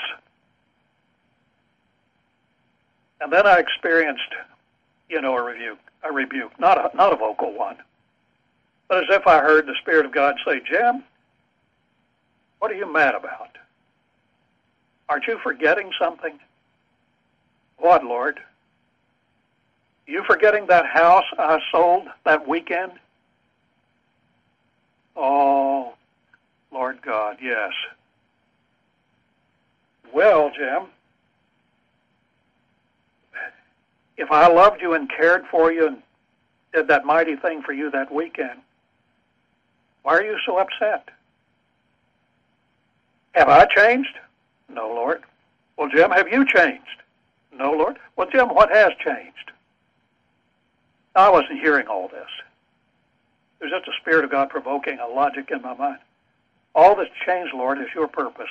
And then I experienced, you know, a rebuke, a rebuke, not a, not a vocal one, but as if I heard the Spirit of God say, Jim, what are you mad about? Aren't you forgetting something? What, Lord? You forgetting that house I sold that weekend? Oh, Lord God, yes. Well, Jim, if I loved you and cared for you and did that mighty thing for you that weekend, why are you so upset? Have I changed? No, Lord. Well, Jim, have you changed? No, Lord. Well, Jim, what has changed? I wasn't hearing all this. It was just the Spirit of God provoking a logic in my mind. All that's changed, Lord, is your purpose.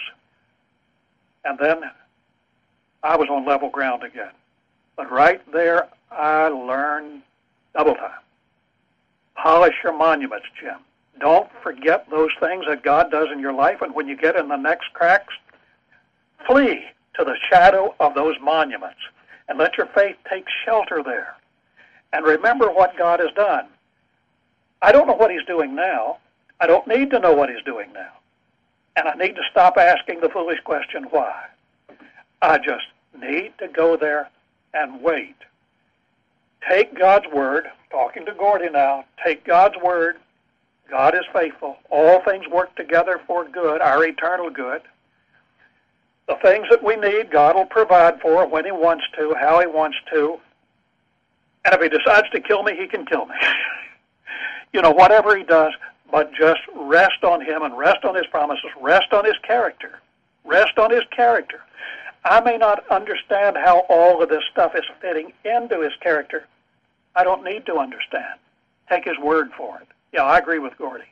And then I was on level ground again. But right there, I learned double time. Polish your monuments, Jim. Don't forget those things that God does in your life, and when you get in the next cracks, flee to the shadow of those monuments and let your faith take shelter there. And remember what God has done. I don't know what he's doing now. I don't need to know what he's doing now. And I need to stop asking the foolish question, why? I just need to go there and wait. Take God's word, talking to Gordy now, take God's word. God is faithful. All things work together for good, our eternal good. The things that we need, God will provide for when he wants to, how he wants to. And if he decides to kill me, he can kill me. You know, whatever he does, but just rest on him and rest on his promises, rest on his character. Rest on his character. I may not understand how all of this stuff is fitting into his character. I don't need to understand. Take his word for it. Yeah, I agree with Gordy.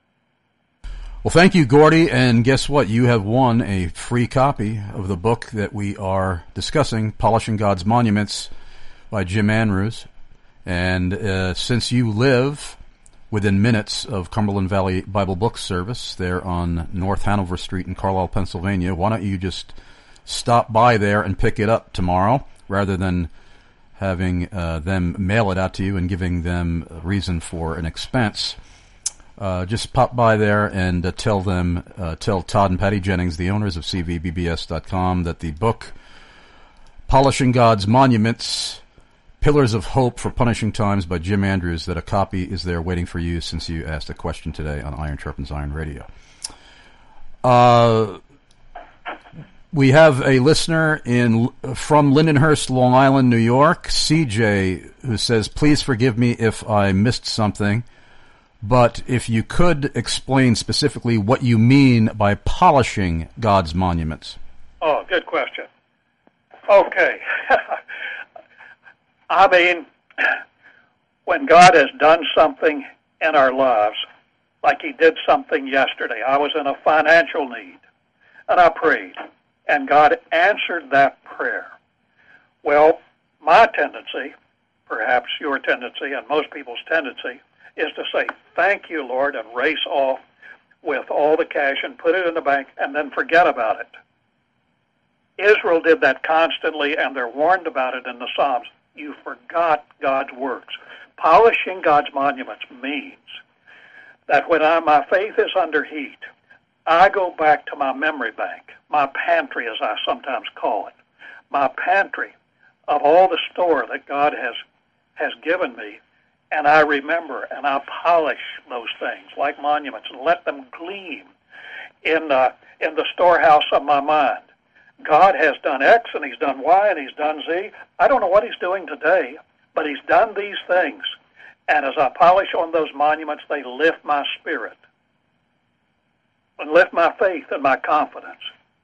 Well, thank you, Gordy. And guess what? You have won a free copy of the book that we are discussing, Polishing God's Monuments by Jim Andrews. And uh, since you live within minutes of Cumberland Valley Bible Book Service there on North Hanover Street in Carlisle, Pennsylvania, why don't you just stop by there and pick it up tomorrow rather than having uh, them mail it out to you and giving them a reason for an expense. Uh, just pop by there and uh, tell them, uh, tell Todd and Patty Jennings, the owners of C V B B S dot com, that the book Polishing God's Monuments, Pillars of Hope for Punishing Times by Jim Andrews, that a copy is there waiting for you since you asked a question today on Iron Sharpens Iron Radio. Uh... We have a listener in from Lindenhurst, Long Island, New York, C J, who says, please forgive me if I missed something, but if you could explain specifically what you mean by polishing God's monuments. Oh, good question. Okay. I mean, when God has done something in our lives, like he did something yesterday, I was in a financial need, and I prayed. And God answered that prayer. Well, my tendency, perhaps your tendency, and most people's tendency, is to say, thank you, Lord, and race off with all the cash and put it in the bank and then forget about it. Israel did that constantly, and they're warned about it in the Psalms. You forgot God's works. Polishing God's monuments means that when I, my faith is under heat, I go back to my memory bank, my pantry, as I sometimes call it, my pantry of all the store that God has has given me, and I remember and I polish those things like monuments and let them gleam in uh, in the storehouse of my mind. God has done X and he's done Y and he's done Z. I don't know what he's doing today, but he's done these things. And as I polish on those monuments, they lift my spirit and lift my faith and my confidence.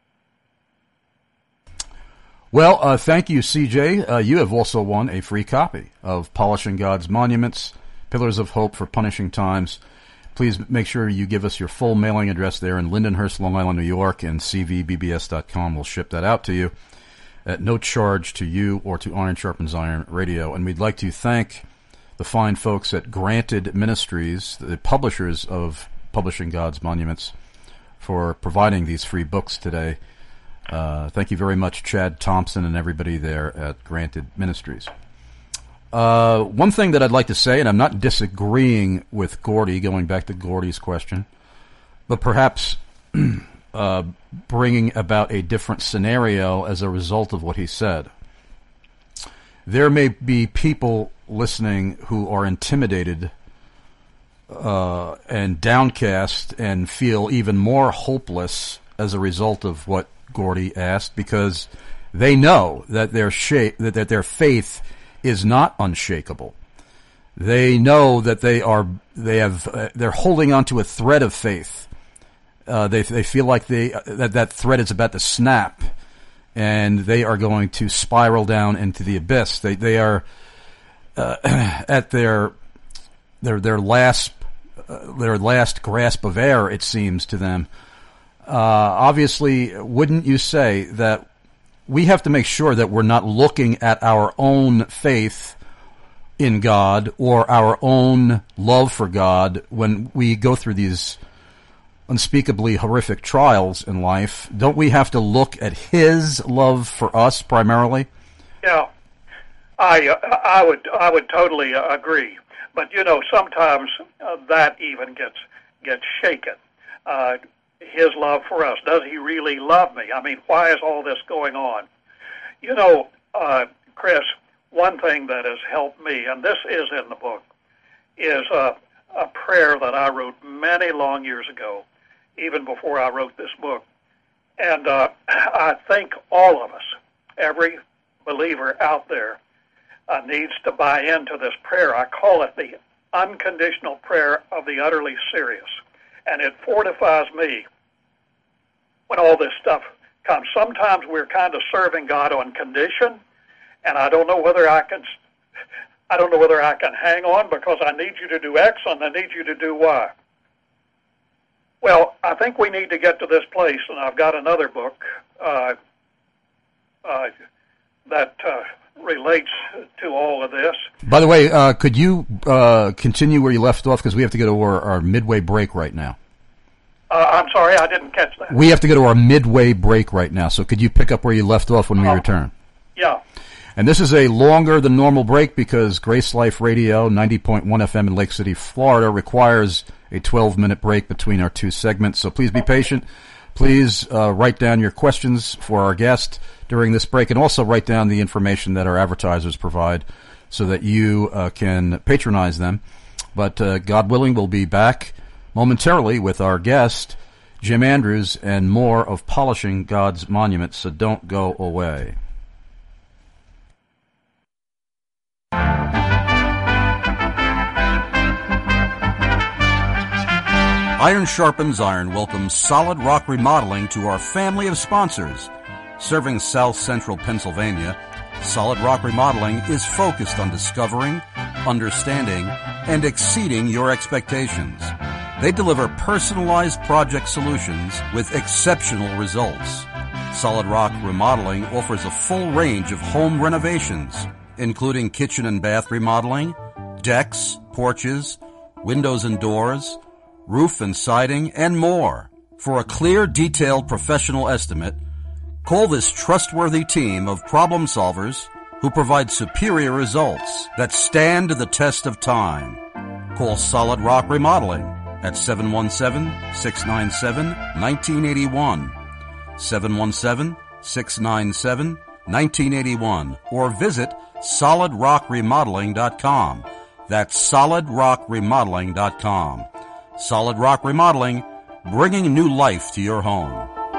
Well, uh, thank you, C J. Uh, you have also won a free copy of Polishing God's Monuments, Pillars of Hope for Punishing Times. Please make sure you give us your full mailing address there in Lindenhurst, Long Island, New York, and c v b b s dot com will ship that out to you at no charge to you or to Iron Sharpens Iron Radio. And we'd like to thank the fine folks at Granted Ministries, the publishers of Publishing God's Monuments, for providing these free books today. Uh, thank you very much, Chad Thompson and everybody there at Granted Ministries. Uh, one thing that I'd like to say, and I'm not disagreeing with Gordy, going back to Gordy's question, but perhaps uh, bringing about a different scenario as a result of what he said. There may be people listening who are intimidated uh, and downcast and feel even more hopeless as a result of what Gordy asked, because they know that their shape, that, that their faith is not unshakable. They know that they are they have uh, they're holding on to a thread of faith. Uh, they they feel like they uh, that that thread is about to snap, and they are going to spiral down into the abyss. They they are uh, at their their their last uh, their last grasp of air, it seems to them. Uh, obviously, wouldn't you say that we have to make sure that we're not looking at our own faith in God or our own love for God when we go through these unspeakably horrific trials in life? Don't we have to look at His love for us primarily? Yeah, I uh, I would I would totally uh, agree. But you know, sometimes uh, that even gets gets shaken. Uh, His love for us. Does he really love me? I mean, why is all this going on? You know, uh, Chris, one thing that has helped me, and this is in the book, is uh, a prayer that I wrote many long years ago, even before I wrote this book. And uh, I think all of us, every believer out there, uh, needs to buy into this prayer. I call it the unconditional prayer of the utterly serious. And it fortifies me when all this stuff comes. Sometimes we're kind of serving God on condition, and I don't know whether I can. I don't know whether I can hang on because I need you to do X and I need you to do Y. Well, I think we need to get to this place, and I've got another book uh, uh, that uh, relates to all of this. By the way, uh, could you uh, continue where you left off, because we have to go to our, our midway break right now. Uh, I'm sorry, I didn't catch that. We have to go to our midway break right now, so could you pick up where you left off when we oh, return? Yeah. And this is a longer than normal break because Grace Life Radio, ninety point one F M in Lake City, Florida, requires a twelve-minute break between our two segments, so please be patient. Please uh, write down your questions for our guest during this break, and also write down the information that our advertisers provide so that you uh, can patronize them. But uh, God willing, we'll be back momentarily with our guest, Jim Andrews, and more of Polishing God's Monuments, so don't go away. Iron Sharpens Iron welcomes Solid Rock Remodeling to our family of sponsors. Serving South Central Pennsylvania, Solid Rock Remodeling is focused on discovering, understanding, and exceeding your expectations. They deliver personalized project solutions with exceptional results. Solid Rock Remodeling offers a full range of home renovations, including kitchen and bath remodeling, decks, porches, windows and doors, roof and siding, and more. For a clear, detailed professional estimate, call this trustworthy team of problem solvers who provide superior results that stand the test of time. Call Solid Rock Remodeling at seven one seven, six nine seven, one nine eight one, seven one seven, six nine seven, one nine eight one, or visit solid rock remodeling dot com. That's solid rock remodeling dot com. Solid Rock Remodeling, bringing new life to your home.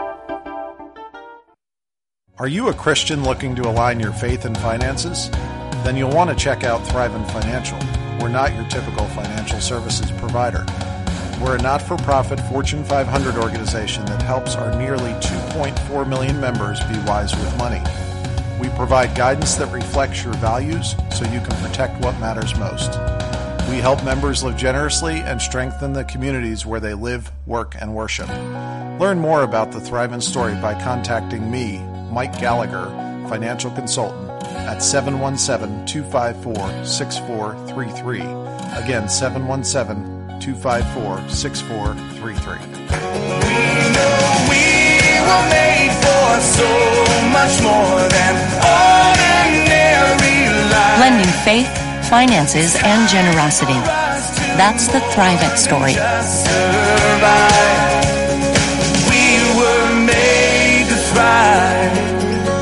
Are you a Christian looking to align your faith and finances? Then you'll want to check out Thrivent Financial. We're not your typical financial services provider. We're a not-for-profit Fortune five hundred organization that helps our nearly two point four million members be wise with money. We provide guidance that reflects your values so you can protect what matters most. We help members live generously and strengthen the communities where they live, work, and worship. Learn more about the Thrivent story by contacting me, Mike Gallagher, financial consultant, at seven one seven, two five four, six four three three. Again, seven one seven, two five four, six four three three. We know we were made for so much more than ordinary life. Blending faith, finances, and generosity. That's the Thrivent story. We were made to thrive.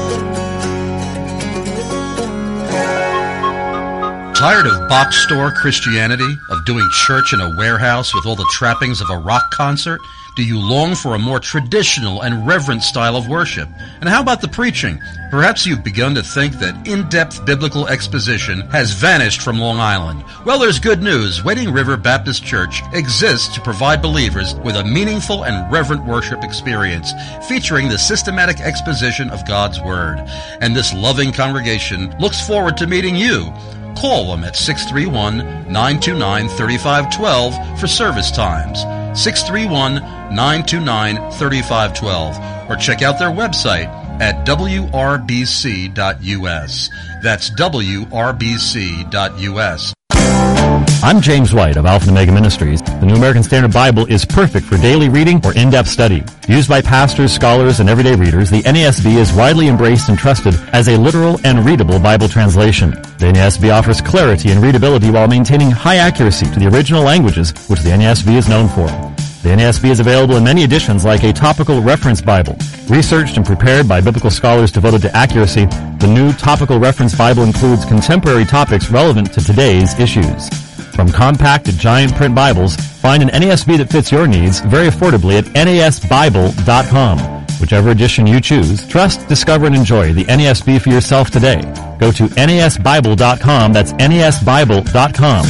Tired of box store Christianity, of doing church in a warehouse with all the trappings of a rock concert? Do you long for a more traditional and reverent style of worship? And how about the preaching? Perhaps you've begun to think that in-depth biblical exposition has vanished from Long Island. Well, there's good news. Wading River Baptist Church exists to provide believers with a meaningful and reverent worship experience, featuring the systematic exposition of God's Word. And this loving congregation looks forward to meeting you. Call them at six three one, nine two nine, three five one two for service times. six three one, nine two nine, three five one two, or check out their website at w r b c dot u s. That's w r b c dot u s. I'm James White of Alpha and Omega Ministries. The New American Standard Bible is perfect for daily reading or in-depth study. Used by pastors, scholars, and everyday readers, the N A S B is widely embraced and trusted as a literal and readable Bible translation. The N A S B offers clarity and readability while maintaining high accuracy to the original languages, which the N A S B is known for. The N A S B is available in many editions like a topical reference Bible. Researched and prepared by biblical scholars devoted to accuracy, the new topical reference Bible includes contemporary topics relevant to today's issues. From compact to giant print Bibles, find an N A S B that fits your needs very affordably at N A S Bible dot com. Whichever edition you choose, trust, discover, and enjoy the N A S B for yourself today. Go to N A S Bible dot com. That's N A S Bible dot com.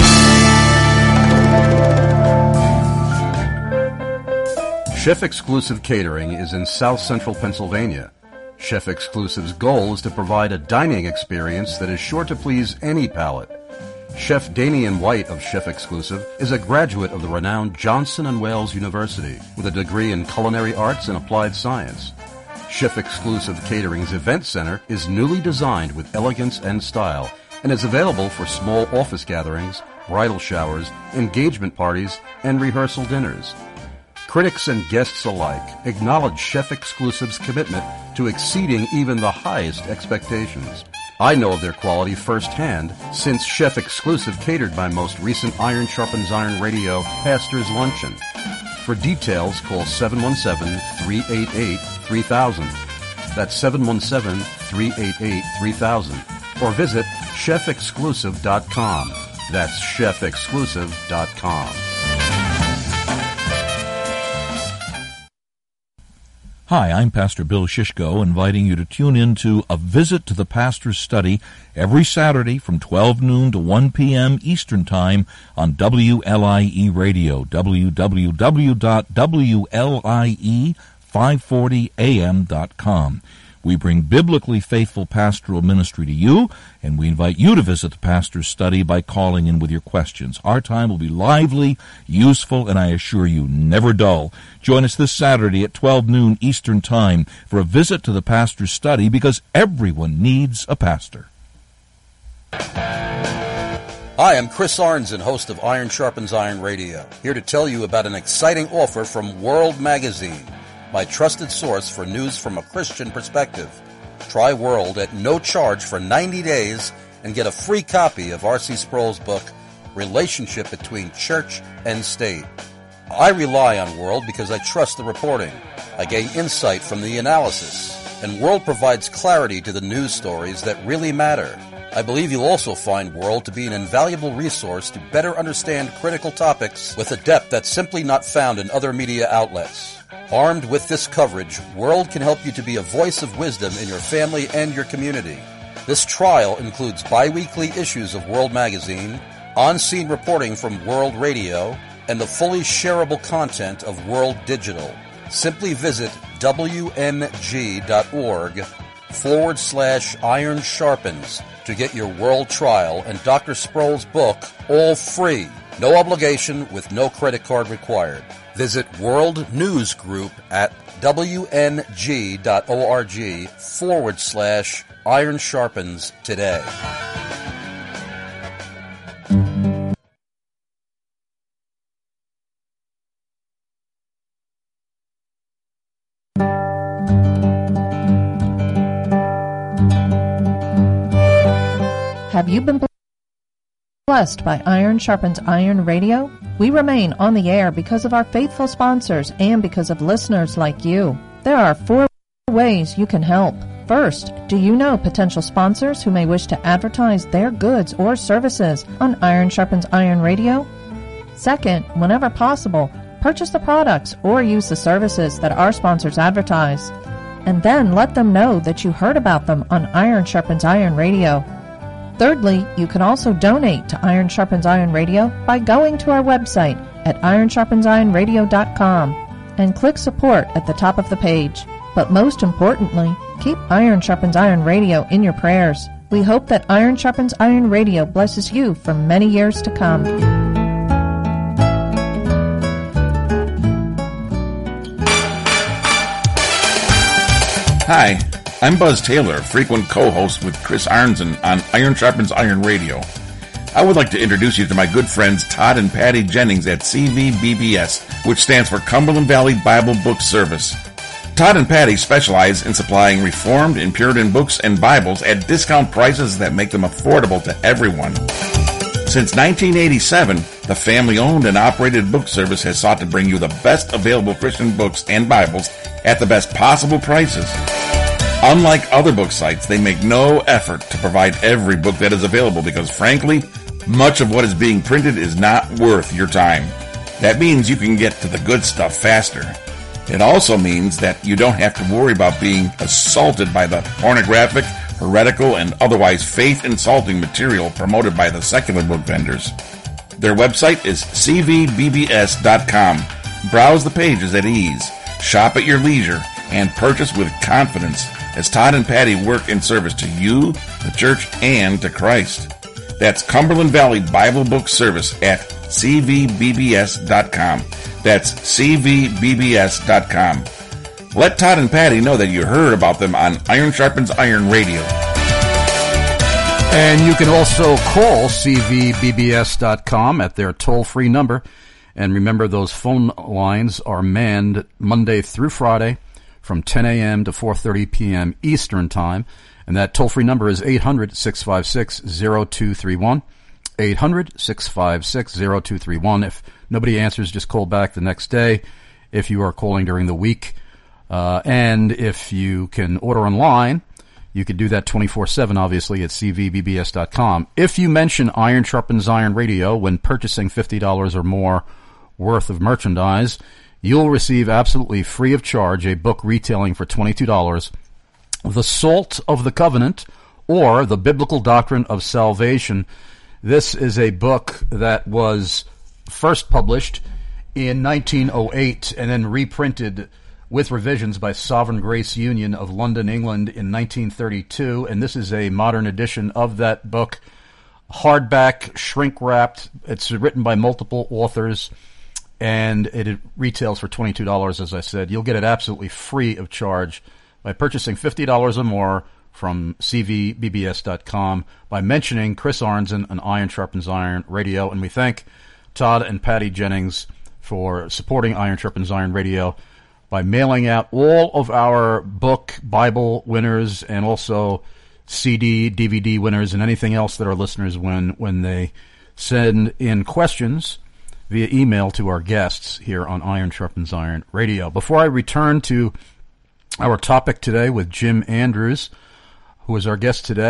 Chef Exclusive Catering is in South Central Pennsylvania. Chef Exclusive's goal is to provide a dining experience that is sure to please any palate. Chef Damian White of Chef Exclusive is a graduate of the renowned Johnson and Wales University with a degree in culinary arts and applied science. Chef Exclusive Catering's event center is newly designed with elegance and style and is available for small office gatherings, bridal showers, engagement parties, and rehearsal dinners. Critics and guests alike acknowledge Chef Exclusive's commitment to exceeding even the highest expectations. I know of their quality firsthand since Chef Exclusive catered my most recent Iron Sharpens Iron Radio Pastor's Luncheon. For details, call seven one seven, three eight eight, three thousand. That's seven one seven, three eight eight, three thousand. Or visit chef exclusive dot com. That's chef exclusive dot com. Hi, I'm Pastor Bill Shishko, inviting you to tune in to A Visit to the Pastor's Study every Saturday from twelve noon to one p.m. Eastern Time on W L I E Radio, w w w dot w l i e five forty a m dot com. We bring biblically faithful pastoral ministry to you, and we invite you to visit the Pastor's Study by calling in with your questions. Our time will be lively, useful, and I assure you, never dull. Join us this Saturday at twelve noon Eastern Time for a visit to the Pastor's Study, because everyone needs a pastor. Hi, I'm Chris Arnzen, host of Iron Sharpens Iron Radio, here to tell you about an exciting offer from World Magazine, my trusted source for news from a Christian perspective. Try World at no charge for ninety days and get a free copy of R C Sproul's book, Relationship Between Church and State. I rely on World because I trust the reporting. I gain insight from the analysis, and World provides clarity to the news stories that really matter. I believe you'll also find World to be an invaluable resource to better understand critical topics with a depth that's simply not found in other media outlets. Armed with this coverage, World can help you to be a voice of wisdom in your family and your community. This trial includes bi-weekly issues of World Magazine, on-scene reporting from World Radio, and the fully shareable content of World Digital. Simply visit wmg.org forward slash iron sharpens to get your World trial and Doctor Sproul's book all free. No obligation with no credit card required. Visit World News Group at wmg.org forward slash iron sharpens today. Have you been blessed by Iron Sharpens Iron Radio? We remain on the air because of our faithful sponsors and because of listeners like you. There are four ways you can help. First, do you know potential sponsors who may wish to advertise their goods or services on Iron Sharpens Iron Radio? Second, whenever possible, purchase the products or use the services that our sponsors advertise. And then let them know that you heard about them on Iron Sharpens Iron Radio. Thirdly, you can also donate to Iron Sharpens Iron Radio by going to our website at iron sharpens iron radio dot com and click support at the top of the page. But most importantly, keep Iron Sharpens Iron Radio in your prayers. We hope that Iron Sharpens Iron Radio blesses you for many years to come. Hi, I'm Buzz Taylor, frequent co-host with Chris Arnzen on Iron Sharpens Iron Radio. I would like to introduce you to my good friends Todd and Patty Jennings at C V B B S, which stands for Cumberland Valley Bible Book Service. Todd and Patty specialize in supplying Reformed and Puritan books and Bibles at discount prices that make them affordable to everyone. Since nineteen eighty-seven, the family-owned and operated book service has sought to bring you the best available Christian books and Bibles at the best possible prices. Unlike other book sites, they make no effort to provide every book that is available because, frankly, much of what is being printed is not worth your time. That means you can get to the good stuff faster. It also means that you don't have to worry about being assaulted by the pornographic, heretical, and otherwise faith-insulting material promoted by the secular book vendors. Their website is c v b b s dot com. Browse the pages at ease, shop at your leisure, and purchase with confidence as Todd and Patty work in service to you, the church, and to Christ. That's Cumberland Valley Bible Book Service at c v b b s dot com. That's c v b b s dot com. Let Todd and Patty know that you heard about them on Iron Sharpens Iron Radio. And you can also call c v b b s dot com at their toll-free number. And remember, those phone lines are manned Monday through Friday from ten a.m. to four thirty p.m. Eastern Time. And that toll-free number is eight hundred, six five six, zero two three one. eight hundred, six five six, zero two three one. If nobody answers, just call back the next day if you are calling during the week. Uh, and if you can order online, you can do that twenty-four seven, obviously, at c v b b s dot com. If you mention Iron Sharpens Iron Radio when purchasing fifty dollars or more worth of merchandise, you'll receive absolutely free of charge a book retailing for twenty-two dollars, The Salt of the Covenant, or The Biblical Doctrine of Salvation. This is a book that was first published in nineteen oh eight and then reprinted with revisions by Sovereign Grace Union of London, England in nineteen thirty-two, and this is a modern edition of that book, hardback, shrink-wrapped. It's written by multiple authors, and it retails for twenty-two dollars, as I said. You'll get it absolutely free of charge by purchasing fifty dollars or more from c v b b s dot com by mentioning Chris Arnzen on Iron Sharpens Iron Radio. And we thank Todd and Patty Jennings for supporting Iron Sharpens Iron Radio by mailing out all of our book, Bible winners, and also C D, D V D winners, and anything else that our listeners win when they send in questions via email to our guests here on Iron Sharpens Iron Radio. Before I return to our topic today with Jim Andrews, who is our guest today,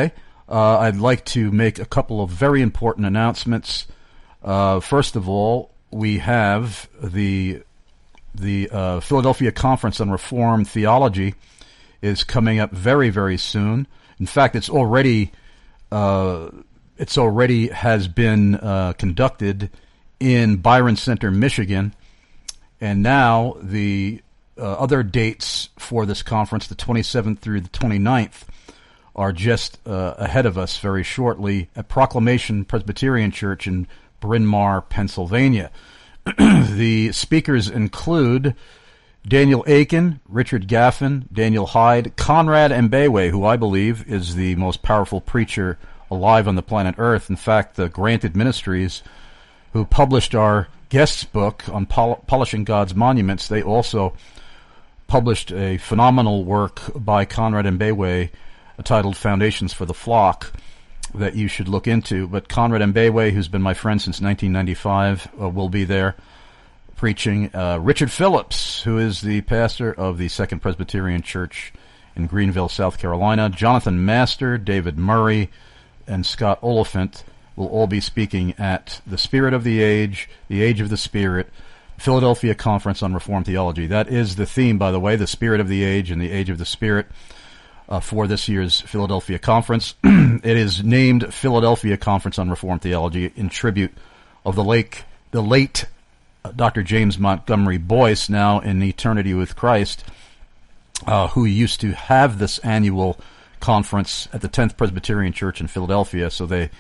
uh, I'd like to make a couple of very important announcements. Uh, first of all, we have the the uh, Philadelphia Conference on Reformed Theology is coming up very, very soon. In fact, it's already uh, it's already has been uh, conducted in Byron Center, Michigan, and now the uh, other dates for this conference, the twenty-seventh through the twenty-ninth, are just uh, ahead of us very shortly at Proclamation Presbyterian Church in Bryn Mawr, Pennsylvania. The speakers include Daniel Aiken, Richard Gaffin, Daniel Hyde, Conrad Mbewe, who I believe is the most powerful preacher alive on the planet Earth. In fact, the Granted Ministries, who published our guest's book on pol- polishing God's monuments, they also published a phenomenal work by Conrad Mbewe titled Foundations for the Flock that you should look into. But Conrad Mbewe, who's been my friend since nineteen ninety-five, uh, will be there preaching. Uh, Richard Phillips, who is the pastor of the Second Presbyterian Church in Greenville, South Carolina. Jonathan Master, David Murray, and Scott Oliphant will all be speaking at the Spirit of the Age, the Age of the Spirit, Philadelphia Conference on Reformed Theology. That is the theme, by the way, the Spirit of the Age and the Age of the Spirit uh, for this year's Philadelphia Conference. It is named Philadelphia Conference on Reformed Theology in tribute of the late, the late uh, Doctor James Montgomery Boyce, now in eternity with Christ, uh, who used to have this annual conference at the tenth Presbyterian Church in Philadelphia. So they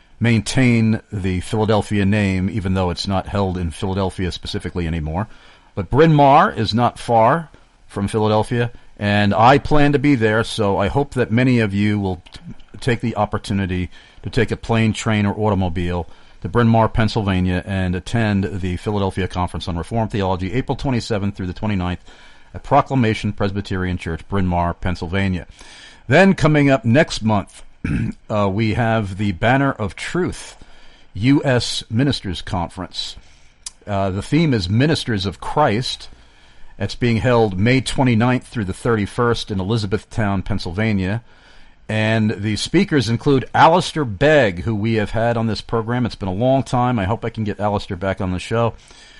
maintain the Philadelphia name, even though it's not held in Philadelphia specifically anymore. But Bryn Mawr is not far from Philadelphia, and I plan to be there, so I hope that many of you will t- take the opportunity to take a plane, train, or automobile to Bryn Mawr, Pennsylvania, and attend the Philadelphia Conference on Reformed Theology, April twenty-seventh through the twenty-ninth, at Proclamation Presbyterian Church, Bryn Mawr, Pennsylvania. Then coming up next month, uh, we have the Banner of Truth U S Ministers Conference. Uh, the theme is Ministers of Christ. It's being held May twenty-ninth through the thirty-first in Elizabethtown, Pennsylvania. And the speakers include Alistair Begg, who we have had on this program. It's been a long time. I hope I can get Alistair back on the show.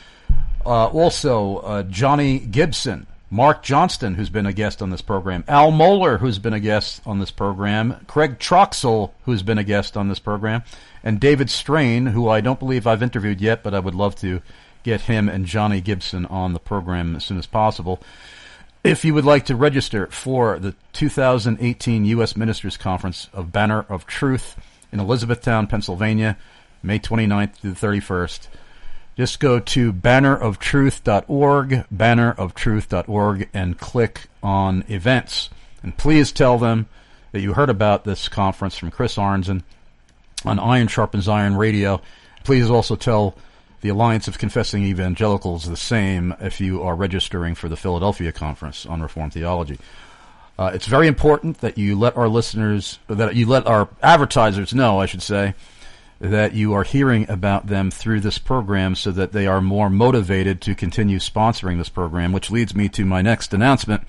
Uh, also, uh, Johnny Gibson, Mark Johnston, who's been a guest on this program, Al Mohler, who's been a guest on this program, Craig Troxel, who's been a guest on this program, and David Strain, who I don't believe I've interviewed yet, but I would love to get him and Johnny Gibson on the program as soon as possible. If you would like to register for the two thousand eighteen U S Ministers Conference of Banner of Truth in Elizabethtown, Pennsylvania, May twenty-ninth through the thirty-first, just go to banner of truth dot org, banner of truth dot org, and click on events. And please tell them that you heard about this conference from Chris Arnzen on Iron Sharpens Iron Radio. Please also tell the Alliance of Confessing Evangelicals the same if you are registering for the Philadelphia Conference on Reformed Theology. Uh, it's very important that you let our listeners, that you let our advertisers know, I should say, that you are hearing about them through this program so that they are more motivated to continue sponsoring this program, which leads me to my next announcement.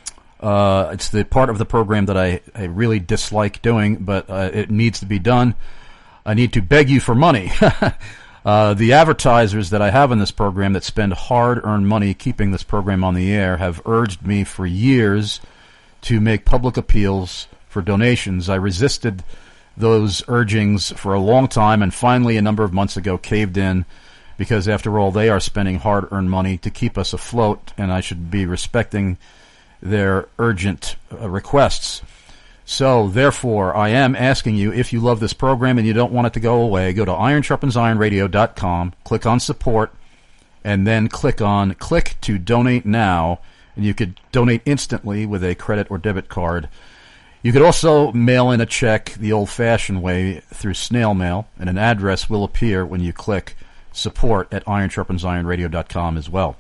Uh, it's the part of the program that I, I really dislike doing, but uh, it needs to be done. I need to beg you for money. uh, the advertisers that I have in this program that spend hard-earned money keeping this program on the air have urged me for years to make public appeals for donations. I resisted those urgings for a long time, and finally a number of months ago caved in, because after all, they are spending hard-earned money to keep us afloat, and I should be respecting their urgent uh, requests. So, therefore, I am asking you, if you love this program and you don't want it to go away, go to iron sharpens iron radio dot com, click on support, and then click on click to donate now, and you could donate instantly with a credit or debit card. You could also mail in a check the old-fashioned way through snail mail, and an address will appear when you click support at iron sharpens iron radio dot com as well.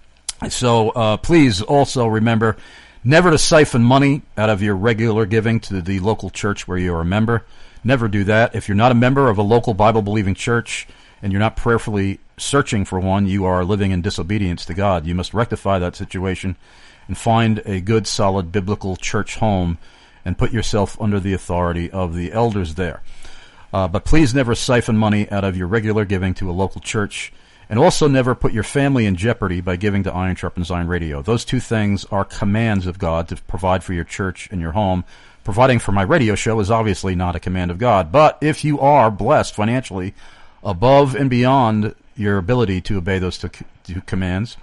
So uh, please also remember never to siphon money out of your regular giving to the local church where you are a member. Never do that. If you're not a member of a local Bible-believing church and you're not prayerfully searching for one, you are living in disobedience to God. You must rectify that situation and find a good, solid biblical church home and put yourself under the authority of the elders there. Uh, but please never siphon money out of your regular giving to a local church, and also never put your family in jeopardy by giving to Iron Sharpens Iron Radio. Those two things are commands of God to provide for your church and your home. Providing for my radio show is obviously not a command of God, but if you are blessed financially above and beyond your ability to obey those two, two commands,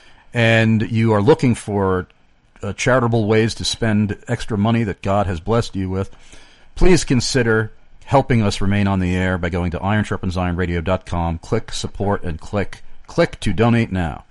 and you are looking for uh, charitable ways to spend extra money that God has blessed you with, please consider helping us remain on the air by going to iron sharpens iron radio dot com, click support, and click click to donate now.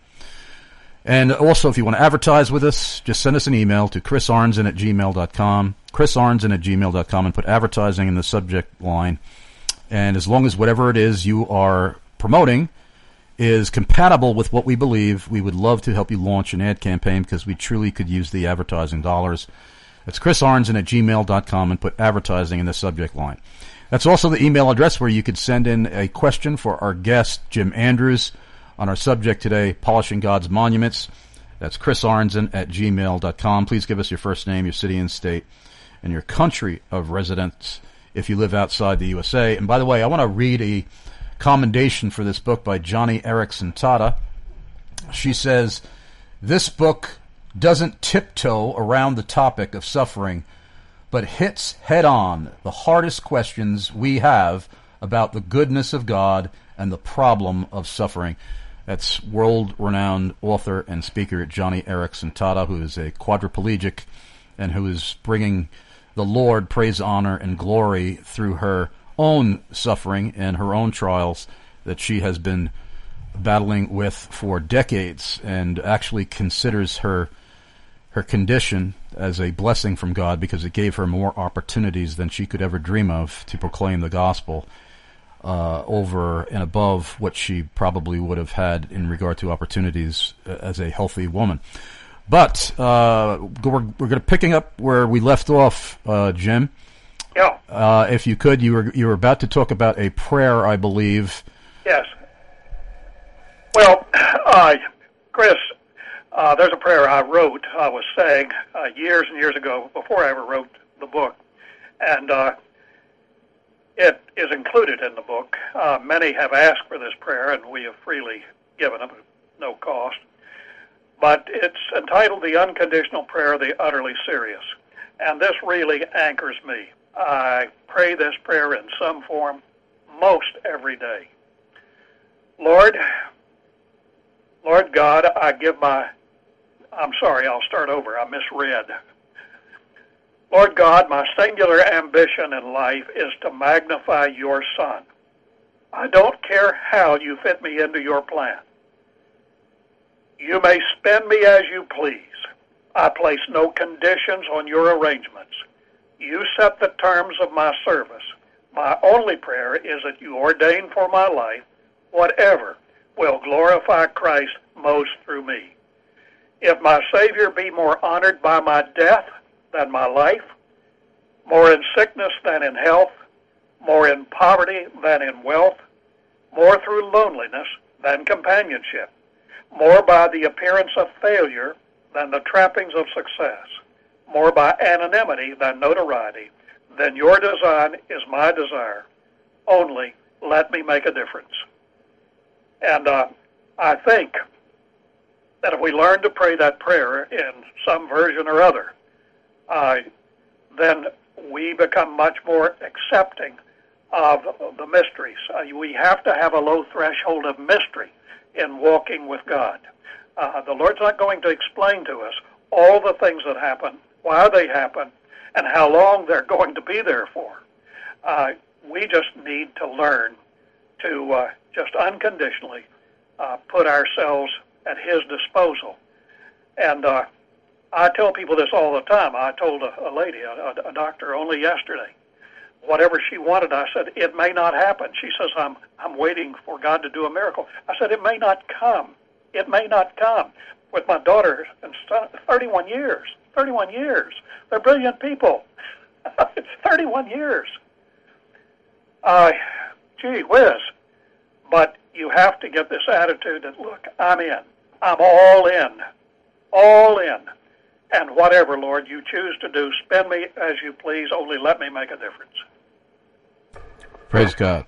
And also, if you want to advertise with us, just send us an email to chris arnzen at gmail dot com, chris arnzen at gmail dot com, and put advertising in the subject line. And as long as whatever it is you are promoting is compatible with what we believe, we would love to help you launch an ad campaign, because we truly could use the advertising dollars. That's chris arnzen at gmail dot com, and put advertising in the subject line. That's also the email address where you could send in a question for our guest, Jim Andrews, on our subject today, Polishing God's Monuments. That's chris arnzen at gmail dot com. Please give us your first name, your city and state, and your country of residence if you live outside the U S A. And by the way, I want to read a commendation for this book by Joni Eareckson Tada. She says, this book doesn't tiptoe around the topic of suffering, but hits head-on the hardest questions we have about the goodness of God and the problem of suffering. That's world-renowned author and speaker Joni Eareckson Tada, who is a quadriplegic and who is bringing the Lord praise, honor, and glory through her own suffering and her own trials that she has been battling with for decades, and actually considers her her condition as a blessing from God, because it gave her more opportunities than she could ever dream of to proclaim the gospel, uh, over and above what she probably would have had in regard to opportunities as a healthy woman. But uh, we're, we're going to picking up where we left off, uh, Jim. Yeah. Uh, if you could, you were you were about to talk about a prayer, I believe. Yes. Well, uh, Chris, uh, there's a prayer I wrote, I was saying, uh, years and years ago, before I ever wrote the book. And uh, it is included in the book. Uh, many have asked for this prayer, and we have freely given them at no cost. But it's entitled The Unconditional Prayer of the Utterly Serious. And this really anchors me. I pray this prayer in some form most every day. Lord, Lord God, I give my, I'm sorry, I'll start over, I misread. Lord God, my singular ambition in life is to magnify your Son. I don't care how you fit me into your plan. You may spend me as you please. I place no conditions on your arrangements. You set the terms of my service. My only prayer is that you ordain for my life whatever will glorify Christ most through me. If my Savior be more honored by my death than my life, more in sickness than in health, more in poverty than in wealth, more through loneliness than companionship, more by the appearance of failure than the trappings of success, more by anonymity than notoriety, then your design is my desire. Only let me make a difference. And uh, I think that if we learn to pray that prayer in some version or other, uh, then we become much more accepting of the mysteries. Uh, we have to have a low threshold of mystery in walking with God. Uh, the Lord's not going to explain to us all the things that happen, why they happen, and how long they're going to be there for. Uh, we just need to learn to uh, just unconditionally uh, put ourselves at His disposal. And uh, I tell people this all the time. I told a, a lady, a, a doctor, only yesterday, whatever she wanted, I said, it may not happen. She says, I'm, I'm waiting for God to do a miracle. I said, it may not come. It may not come. With my daughter, thirty-one years. thirty-one years. They're brilliant people. It's thirty-one years. Uh, gee whiz. But you have to get this attitude that, look, I'm in. I'm all in. All in. And whatever, Lord, you choose to do, spend me as you please, only let me make a difference. Praise God.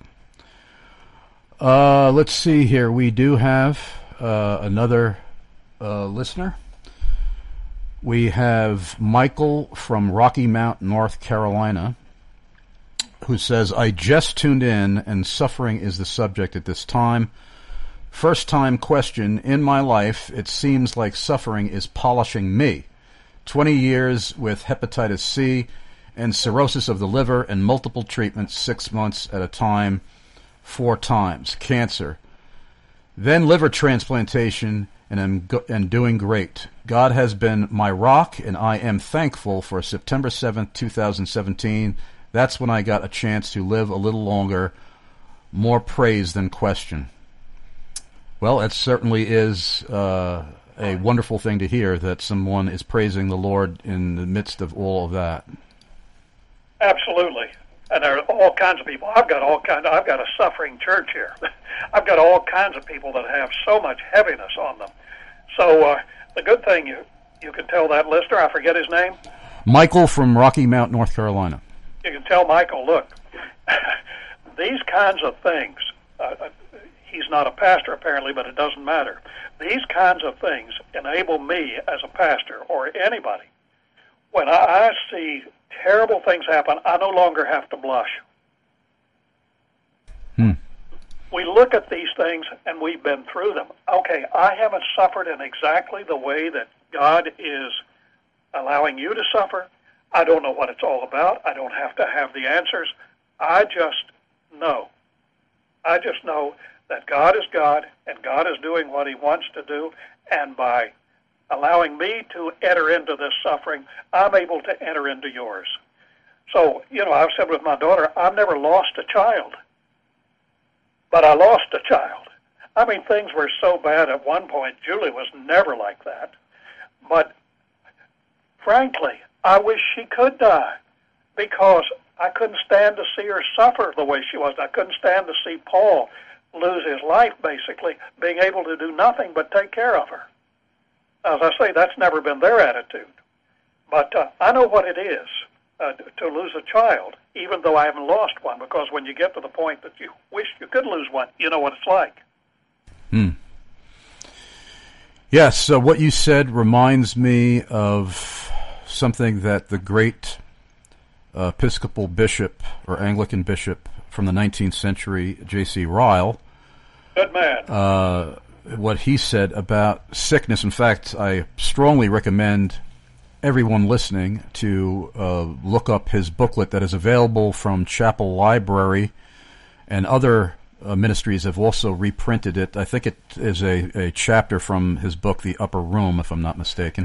Uh, let's see here. We do have uh, another uh, listener. We have Michael from Rocky Mount, North Carolina, who says, I just tuned in, and suffering is the subject at this time. First time question, in my life, it seems like suffering is polishing me. twenty years with hepatitis C and cirrhosis of the liver and multiple treatments, six months at a time, four times. Cancer. Then liver transplantation, and I'm go- and doing great. God has been my rock, and I am thankful for September seventh, twenty seventeen. That's when I got a chance to live a little longer. More praise than question. Well, it certainly is uh, a wonderful thing to hear that someone is praising the Lord in the midst of all of that. Absolutely. And there are all kinds of people. I've got all kinds. I've got a suffering church here. I've got all kinds of people that have so much heaviness on them. So uh, the good thing you you can tell that listener, I forget his name. Michael from Rocky Mount, North Carolina. You can tell Michael, look, these kinds of things. Uh, he's not a pastor apparently, but it doesn't matter. These kinds of things enable me as a pastor or anybody. When I, I see terrible things happen, I no longer have to blush. Hmm. We look at these things, and we've been through them. Okay, I haven't suffered in exactly the way that God is allowing you to suffer. I don't know what it's all about. I don't have to have the answers. I just know. I just know that God is God, and God is doing what he wants to do, and by allowing me to enter into this suffering, I'm able to enter into yours. So, you know, I've said with my daughter, I've never lost a child, but I lost a child. I mean, things were so bad at one point. Julie was never like that. But frankly, I wish she could die because I couldn't stand to see her suffer the way she was. I couldn't stand to see Paul lose his life, basically, being able to do nothing but take care of her. As I say, that's never been their attitude. But uh, I know what it is uh, to lose a child, even though I haven't lost one, because when you get to the point that you wish you could lose one, you know what it's like. Hmm. Yes, uh, what you said reminds me of something that the great uh, Episcopal bishop or Anglican bishop from the nineteenth century, J C Ryle, good man. Uh, what he said about sickness. In fact, I strongly recommend everyone listening to uh, look up his booklet that is available from Chapel Library, and other uh, ministries have also reprinted it. I think it is a, a chapter from his book, The Upper Room, if I'm not mistaken.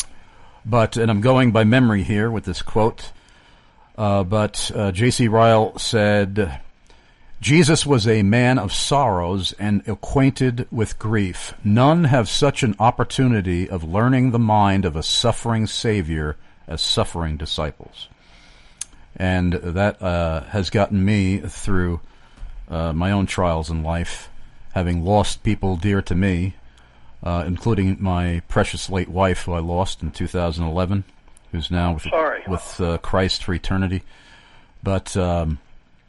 But, and I'm going by memory here with this quote, uh, but uh, J C Ryle said, Jesus was a man of sorrows and acquainted with grief. None have such an opportunity of learning the mind of a suffering Savior as suffering disciples. And that uh, has gotten me through uh, my own trials in life, having lost people dear to me, uh, including my precious late wife, who I lost in two thousand eleven, who's now with, with uh, Christ for eternity. But Um,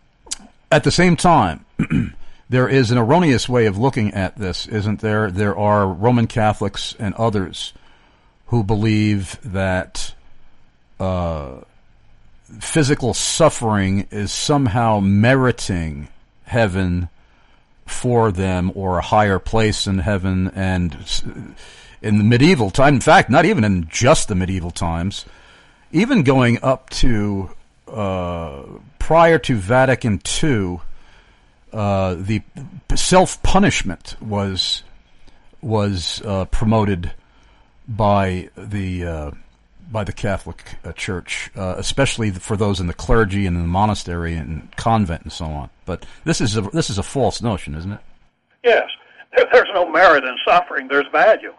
At the same time, there is an erroneous way of looking at this, isn't there? There are Roman Catholics and others who believe that uh, physical suffering is somehow meriting heaven for them, or a higher place in heaven. And in the medieval time, in fact, not even in just the medieval times, even going up to Uh, prior to Vatican Two, uh, the self-punishment was was uh, promoted by the uh, by the Catholic uh, Church, uh, especially for those in the clergy and in the monastery and convent and so on. But this is a, this is a false notion, isn't it? Yes, there, there's no merit in suffering. There's value.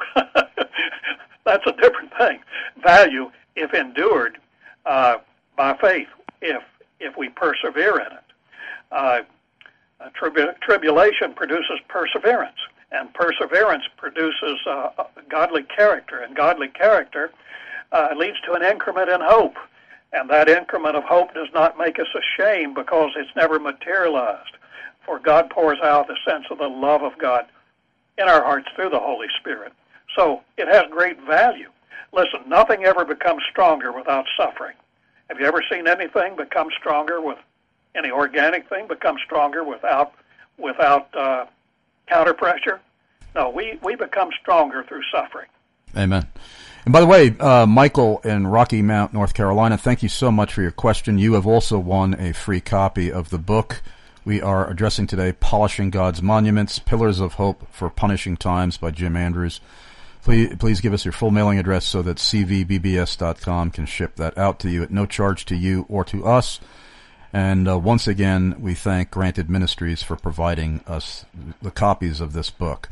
That's a different thing. Value, if endured uh, by faith. If if we persevere in it. Uh, tribu- tribulation produces perseverance, and perseverance produces uh, godly character, and godly character Uh, it leads to an increment in hope. And that increment of hope does not make us ashamed because it's never materialized. For God pours out a sense of the love of God in our hearts through the Holy Spirit. So it has great value. Listen, nothing ever becomes stronger without suffering. Have you ever seen anything become stronger with any organic thing become stronger without without uh, counter pressure? No, we, we become stronger through suffering. Amen. And by the way, uh, Michael in Rocky Mount, North Carolina, thank you so much for your question. You have also won a free copy of the book we are addressing today, Polishing God's Monuments, Pillars of Hope for Punishing Times by Jim Andrews. Please, please give us your full mailing address so that c v b b s dot com can ship that out to you at no charge to you or to us. And uh, once again, we thank Granted Ministries for providing us the copies of this book.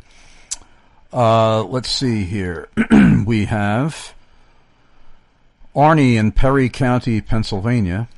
Uh, let's see here. We have Arnie in Perry County, Pennsylvania,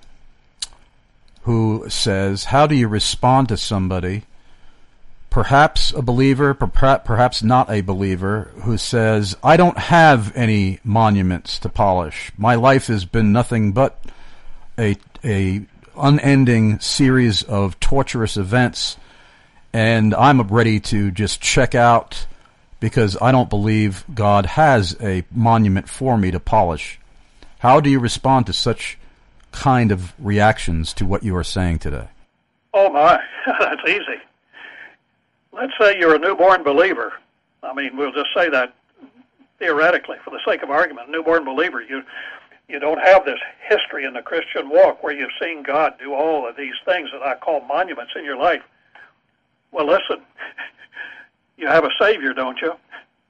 who says, how do you respond to somebody, perhaps a believer, perhaps not a believer, who says, I don't have any monuments to polish. My life has been nothing but a, a unending series of torturous events, and I'm ready to just check out because I don't believe God has a monument for me to polish. How do you respond to such kind of reactions to what you are saying today? Oh, my. That's easy. Let's say you're a newborn believer. I mean, we'll just say that theoretically for the sake of argument. A newborn believer, you you don't have this history in the Christian walk where you've seen God do all of these things that I call monuments in your life. Well, listen, you have a Savior, don't you?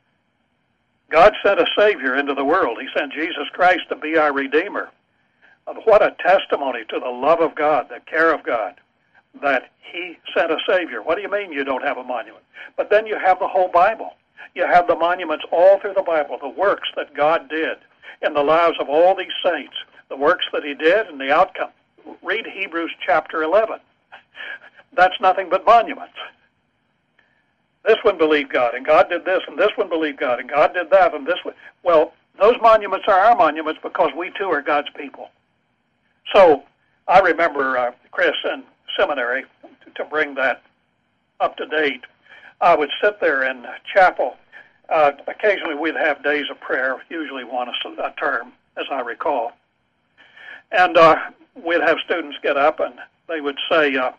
God sent a Savior into the world. He sent Jesus Christ to be our Redeemer. What a testimony to the love of God, the care of God, that He sent a Savior. What do you mean you don't have a monument? But then you have the whole Bible. You have the monuments all through the Bible, the works that God did in the lives of all these saints, the works that He did and the outcome. Read Hebrews chapter eleven. That's nothing but monuments. This one believed God, and God did this, and this one believed God, and God did that, and this one. Well, those monuments are our monuments because we too are God's people. So I remember, uh, Chris, in seminary, to bring that up to date, I would sit there in chapel. Uh, occasionally we'd have days of prayer, usually one a, a term, as I recall. And uh, we'd have students get up and they would say, uh,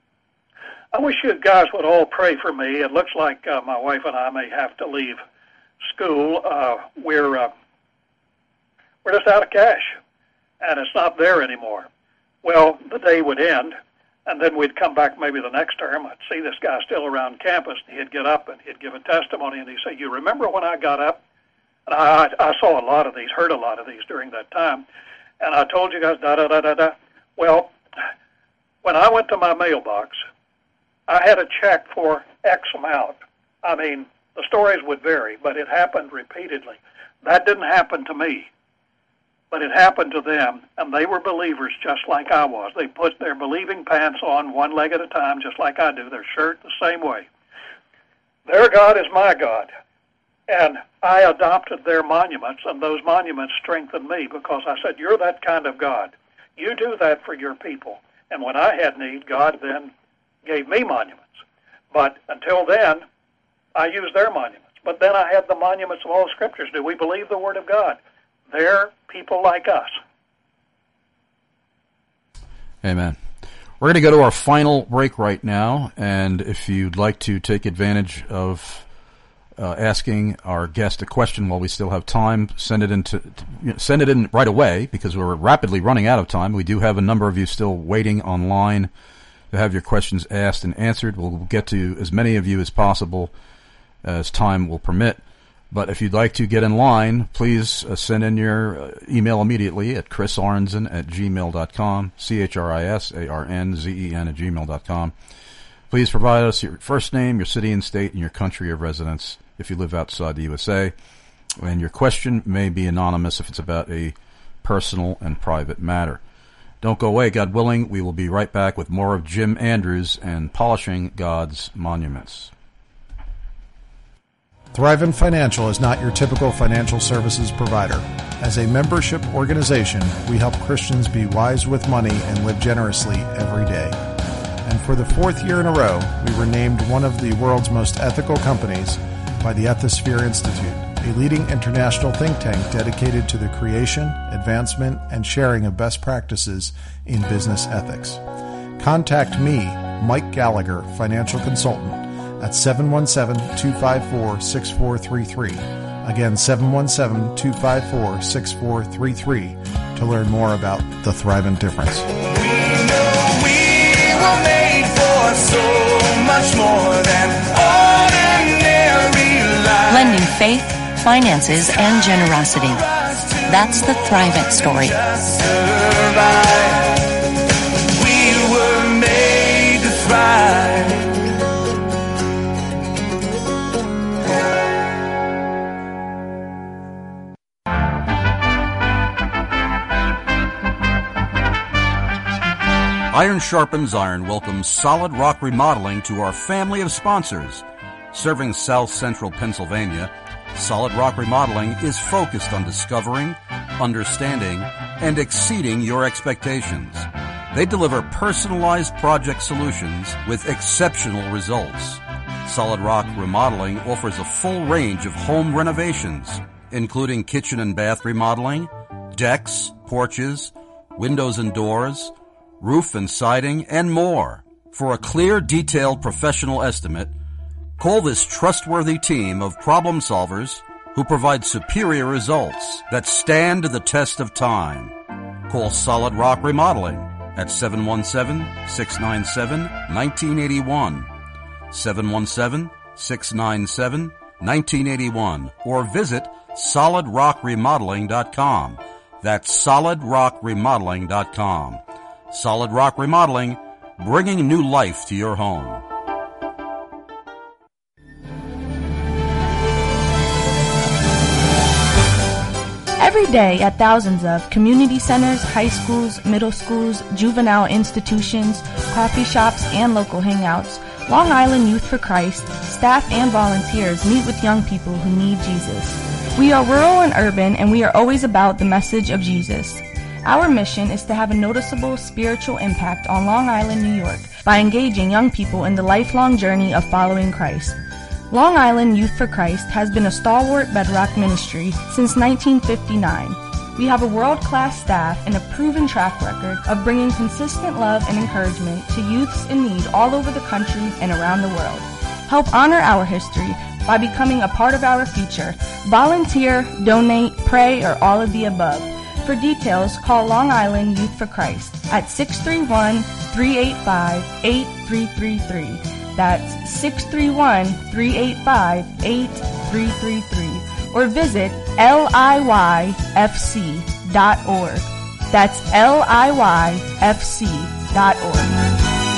I wish you guys would all pray for me. It looks like uh, my wife and I may have to leave school. Uh, we're uh, we're just out of cash, and it's not there anymore. Well, the day would end, and then we'd come back maybe the next term. I'd see this guy still around campus, and he'd get up and he'd give a testimony, and he'd say, you remember when I got up? And I, I saw a lot of these, heard a lot of these during that time, and I told you guys, da-da-da-da-da. Well, when I went to my mailbox, I had a check for X amount. I mean, the stories would vary, but it happened repeatedly. That didn't happen to me, but it happened to them, and they were believers just like I was. They put their believing pants on one leg at a time, just like I do, their shirt the same way. Their God is my God, and I adopted their monuments, and those monuments strengthened me because I said, you're that kind of God. You do that for your people. And when I had need, God then gave me monuments. But until then, I used their monuments. But then I had the monuments of all the Scriptures. Do we believe the Word of God? They're people like us. Amen. We're going to go to our final break right now, and if you'd like to take advantage of uh, asking our guest a question while we still have time, send it in to, you know, send it in right away because we're rapidly running out of time. We do have a number of you still waiting online to have your questions asked and answered. We'll get to as many of you as possible as time will permit. But if you'd like to get in line, please uh, send in your uh, email immediately at chris arnzen at gmail dot com, C H R I S A R N Z E N at gmail dot com. Please provide us your first name, your city and state, and your country of residence if you live outside the U S A. And your question may be anonymous if it's about a personal and private matter. Don't go away. God willing, we will be right back with more of Jim Andrews and Polishing God's Monuments. Thrivent Financial is not your typical financial services provider. As a membership organization, we help Christians be wise with money and live generously every day. And for the fourth year in a row, we were named one of the world's most ethical companies by the Ethisphere Institute, a leading international think tank dedicated to the creation, advancement, and sharing of best practices in business ethics. Contact me, Mike Gallagher, financial consultant, at seven one seven, two five four, six four three three. Again, seven one seven, two five four, six four three three to learn more about the Thrivent Difference. We know we were made for so much more than ordinary life. Blending faith, finances, and generosity. That's the Thrivent story. We were made to thrive. Iron Sharpens Iron welcomes Solid Rock Remodeling to our family of sponsors. Serving South Central Pennsylvania, Solid Rock Remodeling is focused on discovering, understanding, and exceeding your expectations. They deliver personalized project solutions with exceptional results. Solid Rock Remodeling offers a full range of home renovations, including kitchen and bath remodeling, decks, porches, windows and doors, roof and siding, and more. For a clear, detailed, professional estimate, call this trustworthy team of problem solvers who provide superior results that stand the test of time. Call Solid Rock Remodeling at seven one seven, six nine seven, one nine eight one, seven one seven, six nine seven, one nine eight one, or visit solid rock remodeling dot com. That's solid rock remodeling dot com. Solid Rock Remodeling, bringing new life to your home. Every day at thousands of community centers, high schools, middle schools, juvenile institutions, coffee shops, and local hangouts, Long Island Youth for Christ, staff and volunteers meet with young people who need Jesus. We are rural and urban, and we are always about the message of Jesus. Our mission is to have a noticeable spiritual impact on Long Island, New York, by engaging young people in the lifelong journey of following Christ. Long Island Youth for Christ has been a stalwart bedrock ministry since nineteen fifty-nine. We have a world-class staff and a proven track record of bringing consistent love and encouragement to youths in need all over the country and around the world. Help honor our history by becoming a part of our future. Volunteer, donate, pray, or all of the above. For details, call Long Island Youth for Christ at six three one, three eight five, eight three three three. That's six three one, three eight five, eight three three three. Or visit L I Y F C dot org. That's L I Y F C dot org.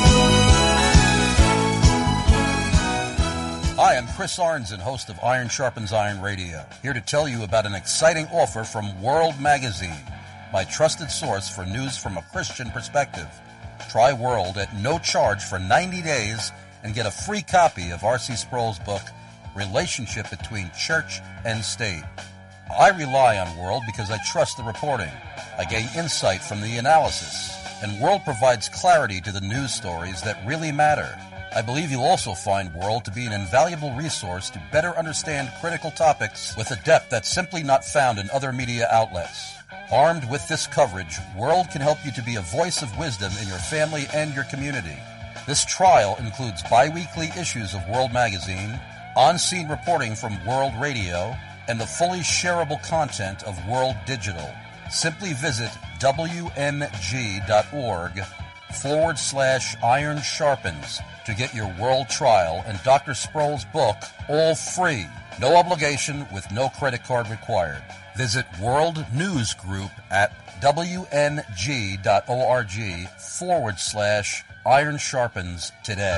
Hi, I'm Chris Arnzen, host of Iron Sharpens Iron Radio, here to tell you about an exciting offer from World Magazine, my trusted source for news from a Christian perspective. Try World at no charge for ninety days and get a free copy of R C Sproul's book, Relationship Between Church and State. I rely on World because I trust the reporting. I gain insight from the analysis, and World provides clarity to the news stories that really matter. I believe you'll also find World to be an invaluable resource to better understand critical topics with a depth that's simply not found in other media outlets. Armed with this coverage, World can help you to be a voice of wisdom in your family and your community. This trial includes bi-weekly issues of World Magazine, on-scene reporting from World Radio, and the fully shareable content of World Digital. Simply visit W M G dot org forward slash iron sharpens to get your World trial and Doctor Sproul's book all free. No obligation with no credit card required. Visit World News Group at W N G dot org forward slash iron sharpens today.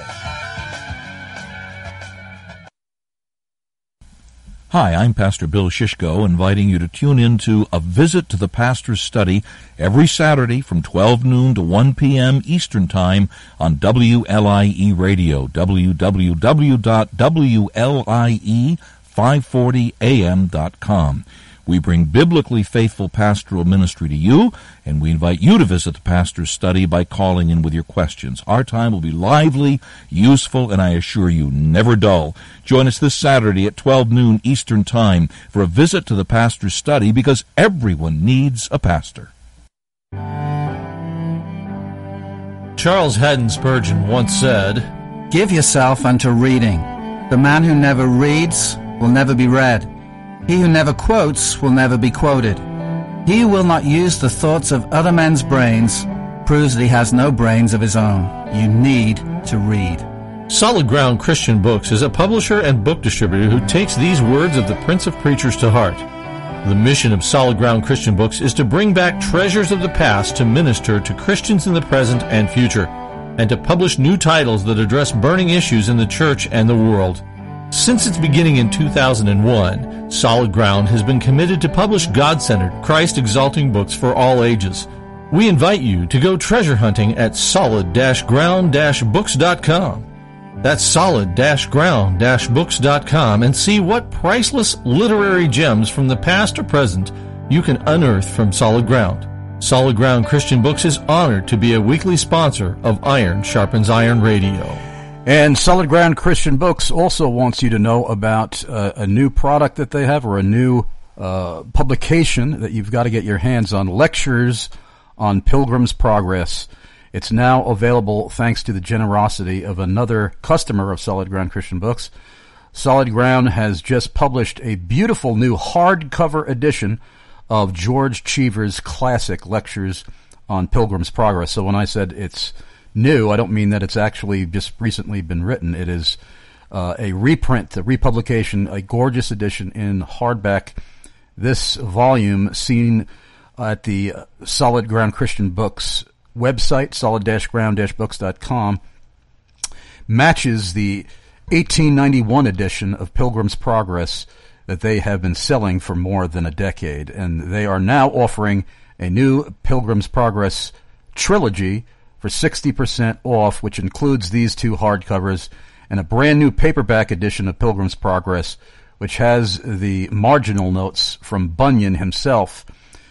Hi, I'm Pastor Bill Shishko, inviting you to tune in to A Visit to the Pastor's Study every Saturday from twelve noon to one p.m. Eastern Time on W L I E Radio, w w w dot w l i e five forty a m dot com. We bring biblically faithful pastoral ministry to you, and we invite you to visit the Pastor's Study by calling in with your questions. Our time will be lively, useful, and I assure you, never dull. Join us this Saturday at twelve noon Eastern Time for a visit to the Pastor's Study, because everyone needs a pastor. Charles Haddon Spurgeon once said, "Give yourself unto reading. The man who never reads will never be read. He who never quotes will never be quoted. He who will not use the thoughts of other men's brains proves that he has no brains of his own. You need to read." Solid Ground Christian Books is a publisher and book distributor who takes these words of the Prince of Preachers to heart. The mission of Solid Ground Christian Books is to bring back treasures of the past to minister to Christians in the present and future, and to publish new titles that address burning issues in the church and the world. Since its beginning in two thousand one, Solid Ground has been committed to publish God-centered, Christ-exalting books for all ages. We invite you to go treasure hunting at solid ground books dot com. That's solid ground books dot com, and see what priceless literary gems from the past or present you can unearth from Solid Ground. Solid Ground Christian Books is honored to be a weekly sponsor of Iron Sharpens Iron Radio. And Solid Ground Christian Books also wants you to know about uh, a new product that they have, or a new uh, publication that you've got to get your hands on, Lectures on Pilgrim's Progress. It's now available thanks to the generosity of another customer of Solid Ground Christian Books. Solid Ground has just published a beautiful new hardcover edition of George Cheever's classic Lectures on Pilgrim's Progress. So when I said it's new, I don't mean that it's actually just recently been written. It is uh, a reprint, a republication, a gorgeous edition in hardback. This volume, seen at the Solid Ground Christian Books website, solid ground books dot com, matches the eighteen ninety-one edition of Pilgrim's Progress that they have been selling for more than a decade. And they are now offering a new Pilgrim's Progress trilogy for sixty percent off, which includes these two hardcovers and a brand new paperback edition of Pilgrim's Progress, which has the marginal notes from Bunyan himself.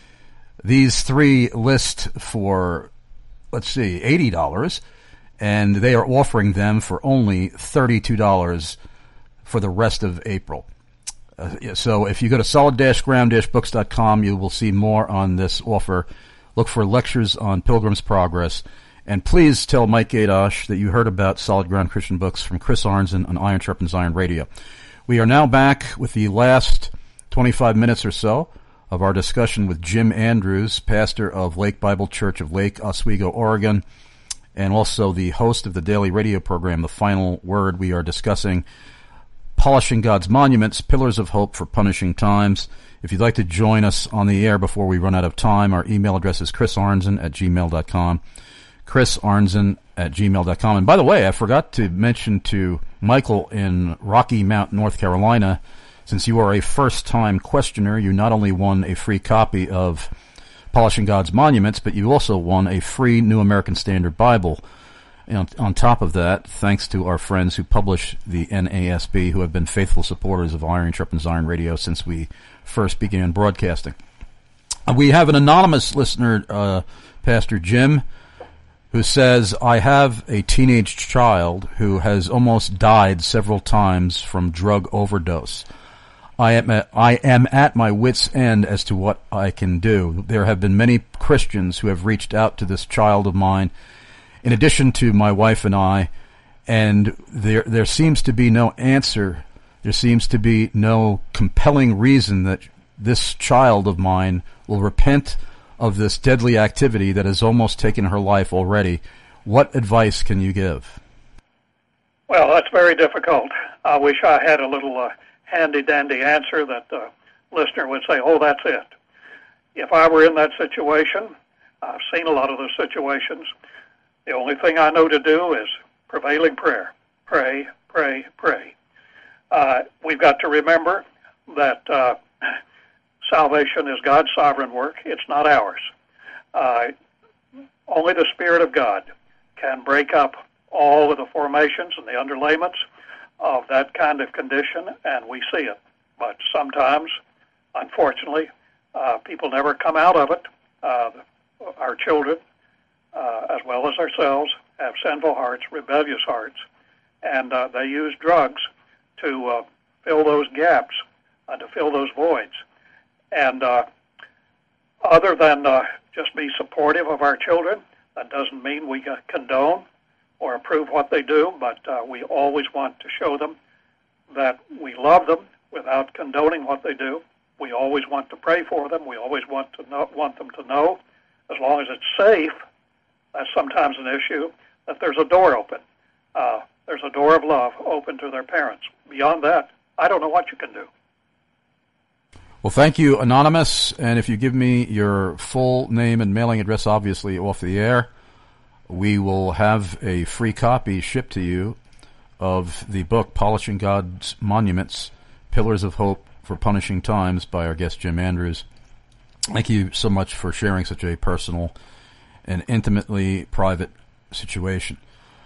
These three list for, let's see, eighty dollars, and they are offering them for only thirty-two dollars for the rest of April. Uh, so if you go to solid ground books dot com, you will see more on this offer. Look for Lectures on Pilgrim's Progress. And please tell Mike Gadosh that you heard about Solid Ground Christian Books from Chris Arnzen on Iron Sharpens Iron Radio. We are now back with the last twenty-five minutes or so of our discussion with Jim Andrews, pastor of Lake Bible Church of Lake Oswego, Oregon, and also the host of the daily radio program, The Final Word. We are discussing Polishing God's Monuments, Pillars of Hope for Punishing Times. If you'd like to join us on the air before we run out of time, our email address is chris arnzen at gmail dot com. chris arnzen at gmail dot com. And by the way, I forgot to mention to Michael in Rocky Mount, North Carolina, since you are a first-time questioner, you not only won a free copy of Polishing God's Monuments, but you also won a free New American Standard Bible. And on top of that, thanks to our friends who publish the N A S B, who have been faithful supporters of Iron Sharpens Iron Radio since we first began broadcasting. We have an anonymous listener, uh, Pastor Jim, who says, I have a teenage child who has almost died several times from drug overdose. I am at, I am at my wit's end as to what I can do. There have been many Christians who have reached out to this child of mine, in addition to my wife and I, and there there seems to be no answer. There seems to be no compelling reason that this child of mine will repent of this deadly activity that has almost taken her life already. What advice can you give? Well, that's very difficult. I wish I had a little uh, handy-dandy answer that the listener would say, oh, that's it. If I were in that situation, I've seen a lot of those situations, the only thing I know to do is prevailing prayer. Pray, pray, pray. Uh, we've got to remember that uh, salvation is God's sovereign work. It's not ours. Uh, only the Spirit of God can break up all of the formations and the underlayments of that kind of condition, and we see it. But sometimes unfortunately, uh, people never come out of it. Uh, our children, uh, as well as ourselves, have sinful hearts, rebellious hearts, and uh, they use drugs to uh, fill those gaps, uh, to fill those voids. And uh, other than uh, just be supportive of our children, that doesn't mean we uh, condone or approve what they do, but uh, we always want to show them that we love them without condoning what they do. We always want to pray for them. We always want to know, want them to know, as long as it's safe, that's sometimes an issue, that there's a door open. Uh, there's a door of love open to their parents. Beyond that, I don't know what you can do. Well, thank you, Anonymous. And if you give me your full name and mailing address, obviously off the air, we will have a free copy shipped to you of the book, Polishing God's Monuments, Pillars of Hope for Punishing Times, by our guest, Jim Andrews. Thank you so much for sharing such a personal and intimately private situation.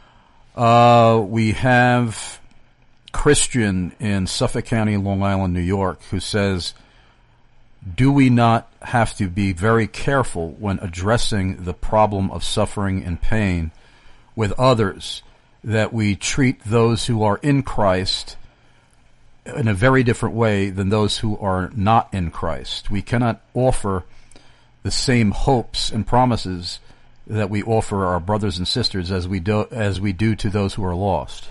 Uh, we have Christian in Suffolk County, Long Island, New York, who says, do we not have to be very careful when addressing the problem of suffering and pain with others, that we treat those who are in Christ in a very different way than those who are not in Christ? We cannot offer the same hopes and promises that we offer our brothers and sisters as we do as we do to those who are lost.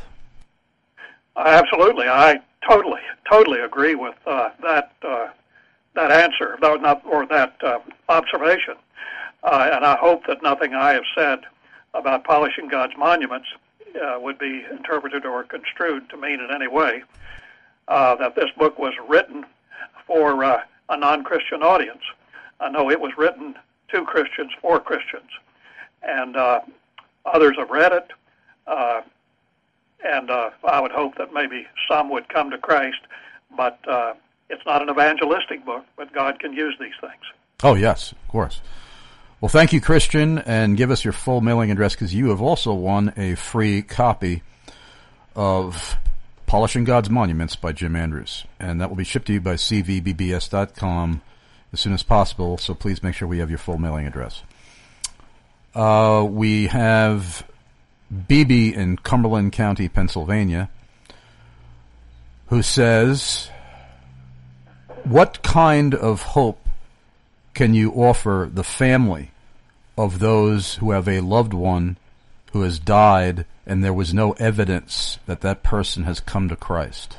Absolutely, I totally, totally agree with uh, that uh, that answer, though not or that uh, observation, uh, and I hope that nothing I have said about polishing God's monuments uh, would be interpreted or construed to mean in any way uh, that this book was written for uh, a non-Christian audience. I know it was written to Christians for Christians, and uh, others have read it, uh, and uh, I would hope that maybe some would come to Christ, but uh, it's not an evangelistic book, but God can use these things. Oh, yes, of course. Well, thank you, Christian, and give us your full mailing address, because you have also won a free copy of Polishing God's Monuments by Jim Andrews, and that will be shipped to you by c v b b s dot com as soon as possible, so please make sure we have your full mailing address. Uh, we have B B in Cumberland County, Pennsylvania, who says, what kind of hope can you offer the family of those who have a loved one who has died and there was no evidence that that person has come to Christ?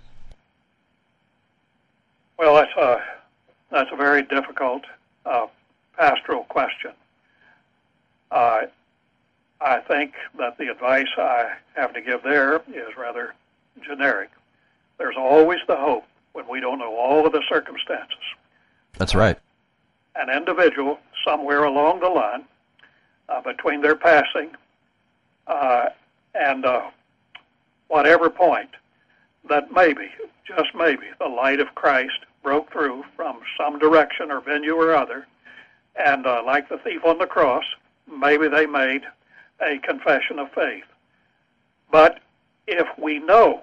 Well, that's a, that's a very difficult uh, pastoral question. Uh, I think that the advice I have to give there is rather generic. There's always the hope when we don't know all of the circumstances. That's right. An individual somewhere along the line uh, between their passing uh, and uh, whatever point that maybe, just maybe, the light of Christ broke through from some direction or venue or other, and uh, like the thief on the cross, maybe they made a confession of faith. But if we know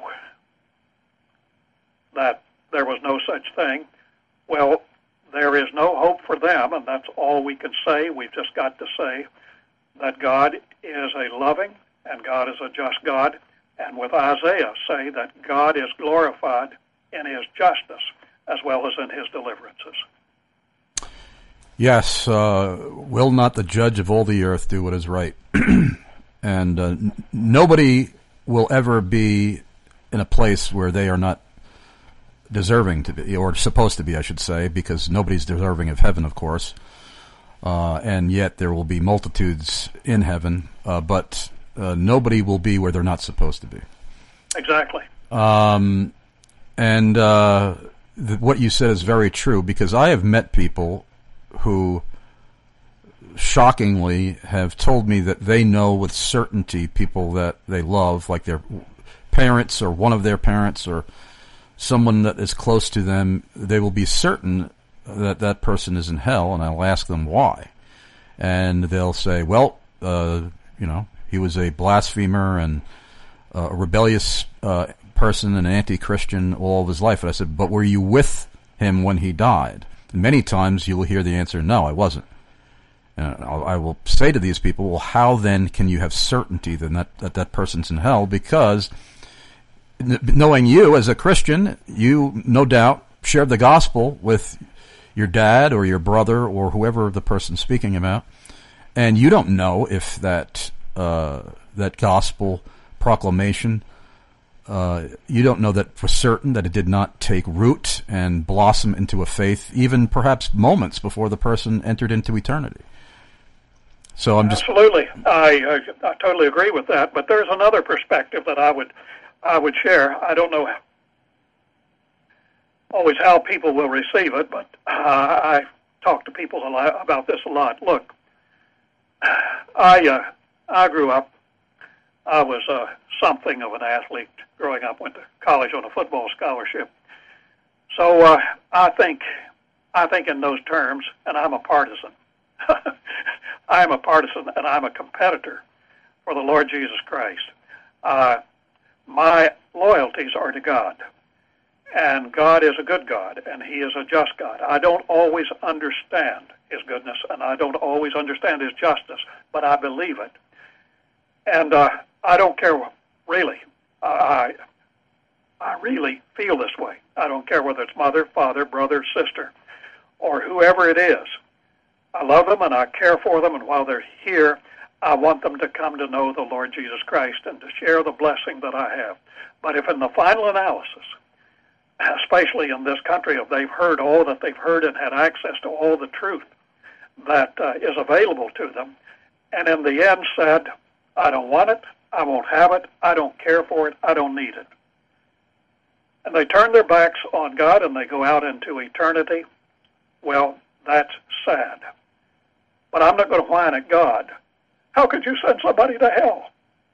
that there was no such thing, well, there is no hope for them, and that's all we can say. We've just got to say that God is a loving and God is a just God, and with Isaiah say that God is glorified in his justice as well as in his deliverances. Yes, uh, will not the judge of all the earth do what is right? And uh, n- nobody will ever be in a place where they are not deserving to be, or supposed to be, I should say, because nobody's deserving of heaven, of course. Uh, and yet there will be multitudes in heaven, uh, but uh, nobody will be where they're not supposed to be. Exactly. Um, and uh, th- what you said is very true, because I have met people who shockingly have told me that they know with certainty people that they love, like their parents or one of their parents or someone that is close to them. They will be certain that that person is in hell, and I'll ask them why. And they'll say, well, uh, you know, he was a blasphemer and uh, a rebellious uh, person and an anti-Christian all of his life. And I said, but were you with him when he died? And many times you will hear the answer, no, I wasn't. Uh, I'll, I will say to these people, well, how then can you have certainty then that, that that person's in hell? Because knowing you as a Christian, you no doubt shared the gospel with your dad or your brother or whoever the person's speaking about, and you don't know if that uh, that gospel proclamation, uh, you don't know that for certain that it did not take root and blossom into a faith, even perhaps moments before the person entered into eternity. So I'm just absolutely, I, I I totally agree with that. But there's another perspective that I would I would share. I don't know always how people will receive it, but uh, I talk to people a lot about this a lot. Look, I uh, I grew up. I was uh, something of an athlete growing up. Went to college on a football scholarship. So uh, I think I think in those terms, and I'm a partisan. I'm a partisan and I'm a competitor for the Lord Jesus Christ. Uh, my loyalties are to God, and God is a good God, and He is a just God. I don't always understand His goodness, and I don't always understand His justice, but I believe it. And uh, I don't care, really. I, I really feel this way. I don't care whether it's mother, father, brother, sister, or whoever it is. I love them and I care for them, and while they're here, I want them to come to know the Lord Jesus Christ and to share the blessing that I have. But if in the final analysis, especially in this country, if they've heard all that they've heard and had access to all the truth that uh, is available to them, and in the end said, I don't want it, I won't have it, I don't care for it, I don't need it, and they turn their backs on God and they go out into eternity, well, that's sad. But I'm not going to whine at God. How could you send somebody to hell?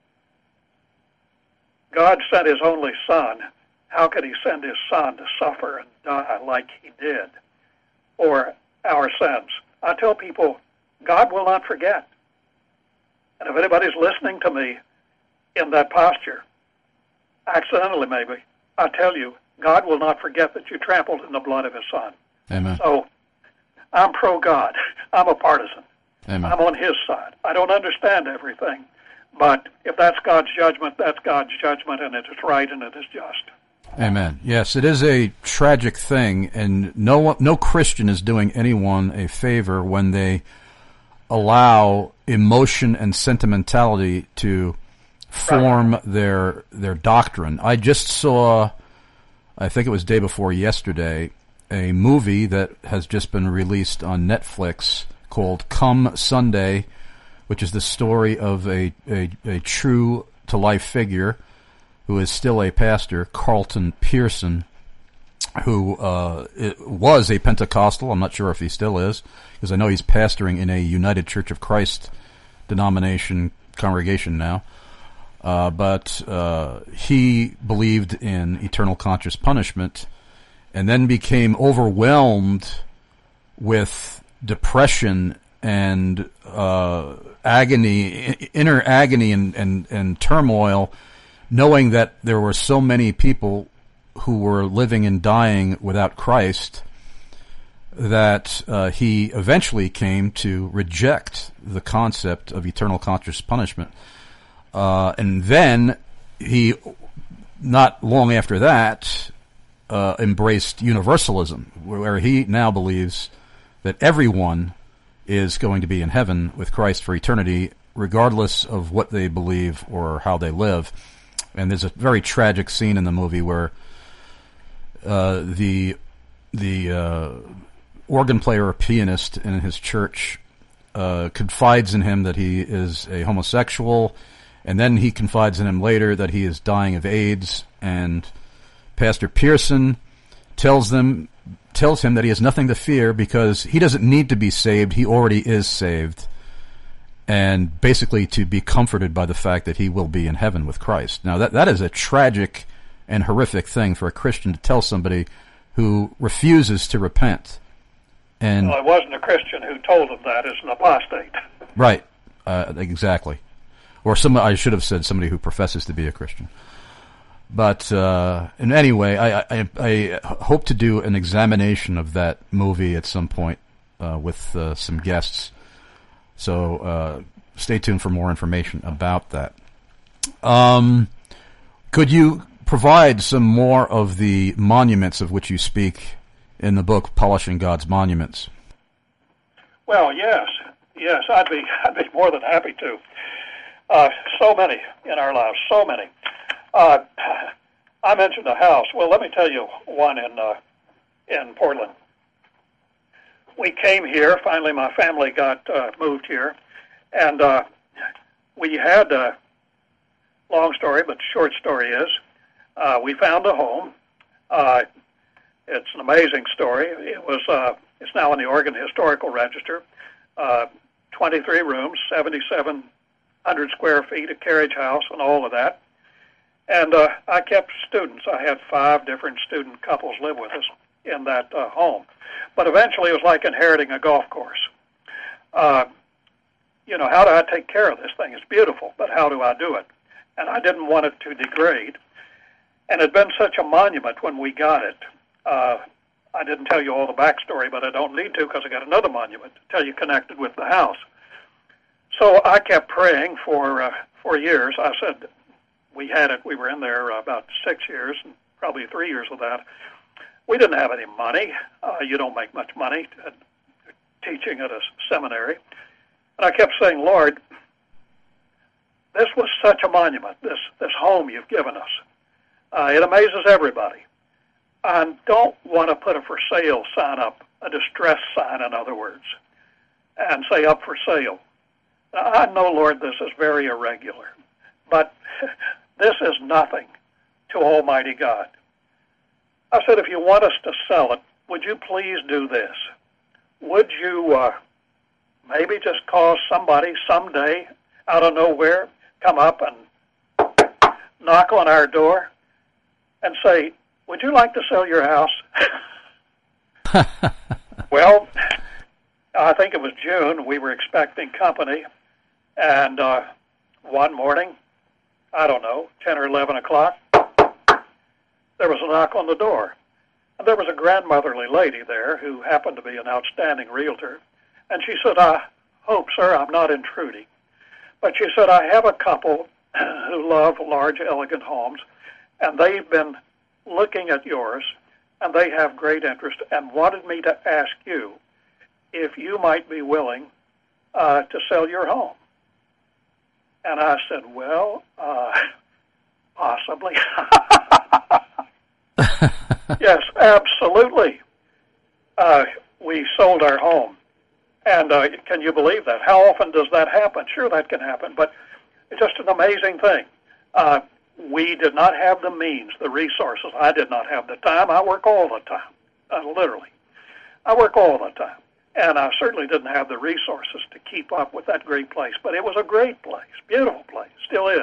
God sent His only Son. How could He send His Son to suffer and die like He did for our sins? I tell people, God will not forget. And if anybody's listening to me in that posture, accidentally maybe, I tell you, God will not forget that you trampled in the blood of His Son. Amen. So I'm pro-God. I'm a partisan. Amen. I'm on His side. I don't understand everything, but if that's God's judgment, that's God's judgment, and it is right and it is just. Amen. Yes, it is a tragic thing, and no no Christian is doing anyone a favor when they allow emotion and sentimentality to form right. their their doctrine. I just saw, I think it was day before yesterday, a movie that has just been released on Netflix called Come Sunday, which is the story of a, a, a true-to-life figure who is still a pastor, Carlton Pearson, who uh, was a Pentecostal. I'm not sure if he still is, because I know he's pastoring in a United Church of Christ denomination congregation now. Uh, but uh, he believed in eternal conscious punishment and then became overwhelmed with depression and uh, agony, inner agony and, and, and turmoil, knowing that there were so many people who were living and dying without Christ, that uh, he eventually came to reject the concept of eternal conscious punishment. Uh, and then he, not long after that, uh, embraced universalism, where he now believes that everyone is going to be in heaven with Christ for eternity, regardless of what they believe or how they live. And there's a very tragic scene in the movie where uh, the the uh, organ player or pianist in his church uh, confides in him that he is a homosexual, and then he confides in him later that he is dying of AIDS, and Pastor Pearson tells them tells him that he has nothing to fear because he doesn't need to be saved, he already is saved, and basically to be comforted by the fact that he will be in heaven with Christ. Now that that is a tragic and horrific thing for a Christian to tell somebody who refuses to repent. And well, it wasn't a Christian who told him that, it's an apostate. Right, uh, exactly. Or some, I should have said somebody who professes to be a Christian. But uh, in anyway, I, I, I hope to do an examination of that movie at some point uh, with uh, some guests. So uh, stay tuned for more information about that. Um, could you provide some more of the monuments of which you speak in the book, Polishing God's Monuments? Well, yes, yes, I'd be, I'd be more than happy to. Uh, so many in our lives, so many. Uh, I mentioned a house. Well, let me tell you one in uh, in Portland. We came here. Finally, my family got uh, moved here, and uh, we had. Uh, long story, but short story is, uh, we found a home. Uh, it's an amazing story. It was. Uh, it's now in the Oregon Historical Register. Uh, twenty-three rooms, seventy-seven hundred square feet, a carriage house, and all of that. And uh, I kept students. I had five different student couples live with us in that uh, home. But eventually it was like inheriting a golf course. Uh, you know, how do I take care of this thing? It's beautiful, but how do I do it? And I didn't want it to degrade. And it had been such a monument when we got it. Uh, I didn't tell you all the backstory, but I don't need to because I got another monument to tell you connected with the house. So I kept praying for uh, for years. I said, we had it. We were in there uh, about six years, and probably three years of that. We didn't have any money. Uh, you don't make much money uh, teaching at a seminary. And I kept saying, Lord, this was such a monument, this, this home you've given us. Uh, it amazes everybody. I don't want to put a for sale sign up, a distress sign, in other words, and say up for sale. Now, I know, Lord, this is very irregular, but this is nothing to Almighty God. I said, if you want us to sell it, would you please do this? Would you uh, maybe just cause somebody someday out of nowhere come up and knock on our door and say, would you like to sell your house? Well, I think it was June. We were expecting company. And uh, one morning, I don't know, ten or eleven o'clock, there was a knock on the door. And there was a grandmotherly lady there who happened to be an outstanding realtor. And she said, I hope, sir, I'm not intruding. But she said, I have a couple who love large, elegant homes, and they've been looking at yours, and they have great interest, and wanted me to ask you if you might be willing uh, to sell your home. And I said, well, uh, possibly. Yes, absolutely. Uh, we sold our home. And uh, can you believe that? How often does that happen? Sure, that can happen, but it's just an amazing thing. Uh, we did not have the means, the resources. I did not have the time. I work all the time, uh, literally. I work all the time. And I certainly didn't have the resources to keep up with that great place. But it was a great place, beautiful place, still is.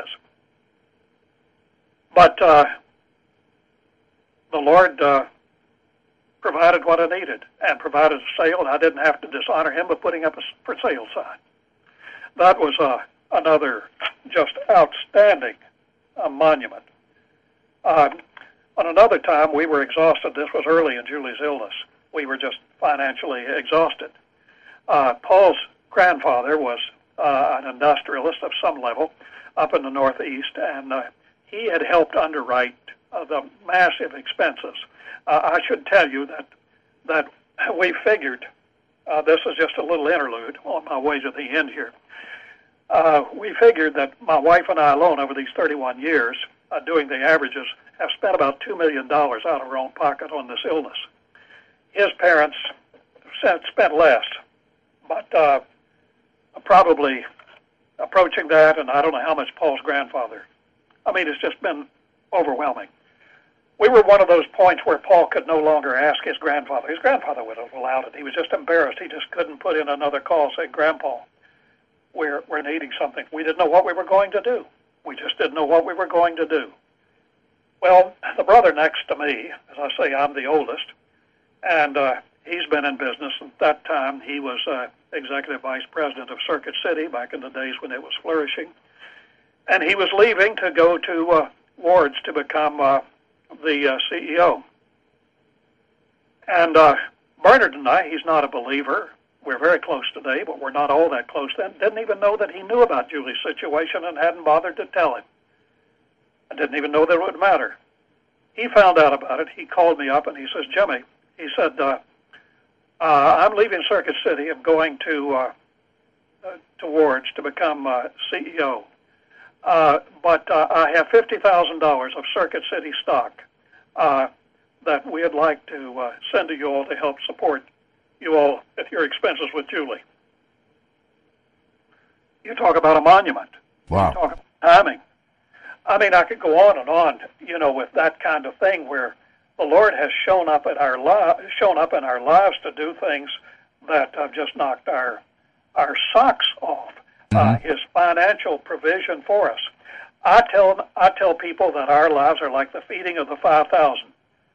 But uh, the Lord uh, provided what I needed and provided a sale, and I didn't have to dishonor him by putting up a for sale sign. That was uh, another just outstanding uh, monument. Uh, on another time, we were exhausted. This was early in Julie's illness. We were just financially exhausted. Uh, Paul's grandfather was uh, an industrialist of some level up in the Northeast, and uh, he had helped underwrite uh, the massive expenses. Uh, I should tell you that that we figured, uh, this is just a little interlude on my way to the end here, uh, we figured that my wife and I alone over these thirty-one years, uh, doing the averages, have spent about two million dollars out of our own pocket on this illness. His parents spent less, but uh, probably approaching that, and I don't know how much Paul's grandfather. I mean, it's just been overwhelming. We were one of those points where Paul could no longer ask his grandfather. His grandfather would have allowed it. He was just embarrassed. He just couldn't put in another call saying, Grandpa, we're, we're needing something. We didn't know what we were going to do. We just didn't know what we were going to do. Well, the brother next to me, as I say, I'm the oldest, and uh, he's been in business. At that time, he was uh, executive vice president of Circuit City back in the days when it was flourishing. And he was leaving to go to uh, Wards to become uh, the uh, C E O. And uh, Bernard and I, he's not a believer. We're very close today, but we're not all that close then. Didn't even know that he knew about Julie's situation and hadn't bothered to tell him. I didn't even know that it would matter. He found out about it. He called me up and he says, Jimmy, he said, uh, uh, I'm leaving Circuit City. I'm going to uh, uh, to Wards to become uh, C E O. Uh, but uh, I have fifty thousand dollars of Circuit City stock uh, that we'd like to uh, send to you all to help support you all at your expenses with Julie. You talk about a monument. Wow. You talk about timing. I mean, I could go on and on, you know, with that kind of thing where the Lord has shown up at our li- shown up in our lives to do things that have just knocked our our socks off. Mm-hmm. Uh, his financial provision for us. I tell I tell people that our lives are like the feeding of the five thousand.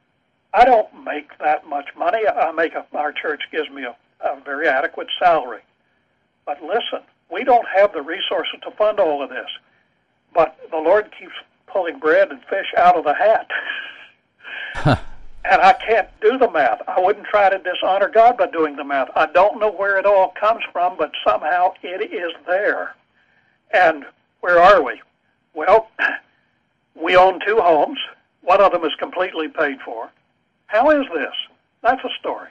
I don't make that much money. I make a, our church gives me a, a very adequate salary. But listen, we don't have the resources to fund all of this. But the Lord keeps pulling bread and fish out of the hat. Huh. And I can't do the math. I wouldn't try to dishonor God by doing the math. I don't know where it all comes from, but somehow it is there. And where are we? Well, we own two homes. One of them is completely paid for. How is this? That's a story.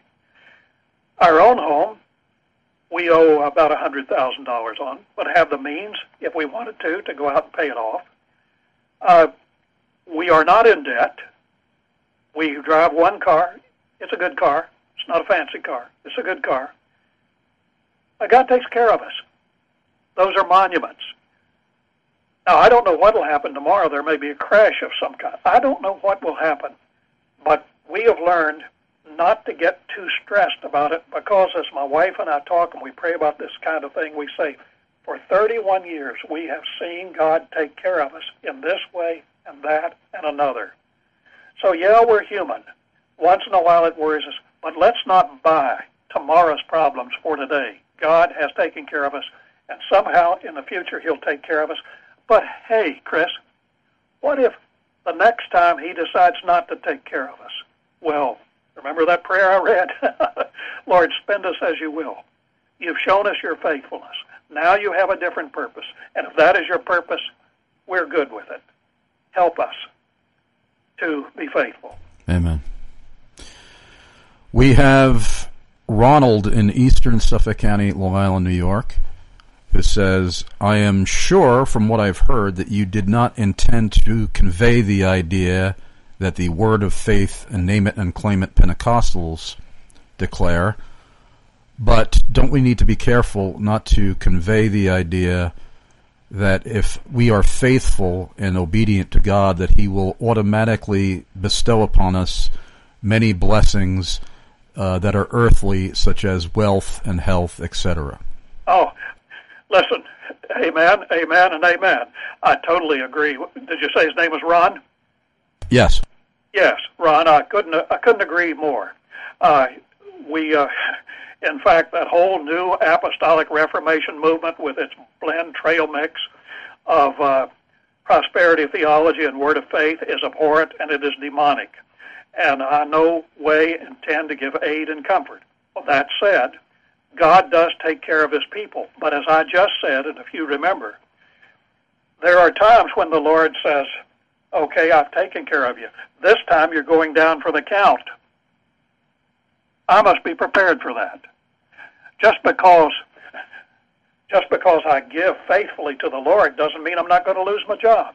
Our own home, we owe about one hundred thousand dollars on, but have the means, if we wanted to, to go out and pay it off. Uh, we are not in debt. We drive one car. It's a good car. It's not a fancy car. It's a good car. Uh, God takes care of us. Those are monuments. Now, I don't know what will happen tomorrow. There may be a crash of some kind. I don't know what will happen. But we have learned not to get too stressed about it because as my wife and I talk and we pray about this kind of thing, we say, for thirty-one years we have seen God take care of us in this way and that and another. So, yeah, we're human. Once in a while it worries us, but let's not buy tomorrow's problems for today. God has taken care of us, and somehow in the future he'll take care of us. But, hey, Chris, what if the next time he decides not to take care of us? Well, remember that prayer I read? Lord, spend us as you will. You've shown us your faithfulness. Now you have a different purpose. And if that is your purpose, we're good with it. Help us to be faithful. Amen. We have Ronald in eastern Suffolk County, Long Island, New York, who says, I am sure from what I've heard that you did not intend to convey the idea that the word of faith and name it and claim it Pentecostals declare, but don't we need to be careful not to convey the idea that if we are faithful and obedient to God, that he will automatically bestow upon us many blessings uh, that are earthly, such as wealth and health, et cetera. Oh, listen, amen, amen, and amen. I totally agree. Did you say his name was Ron? Yes. Yes, Ron, I couldn't I couldn't agree more. Uh, we, uh, in fact, that whole new apostolic Reformation movement with its blend trail mix of uh, prosperity theology and word of faith is abhorrent and it is demonic. And I no way intend to give aid and comfort. Well, that said, God does take care of his people. But as I just said, and if you remember, there are times when the Lord says, okay, I've taken care of you. This time you're going down for the count. I must be prepared for that. Just because just because I give faithfully to the Lord doesn't mean I'm not going to lose my job.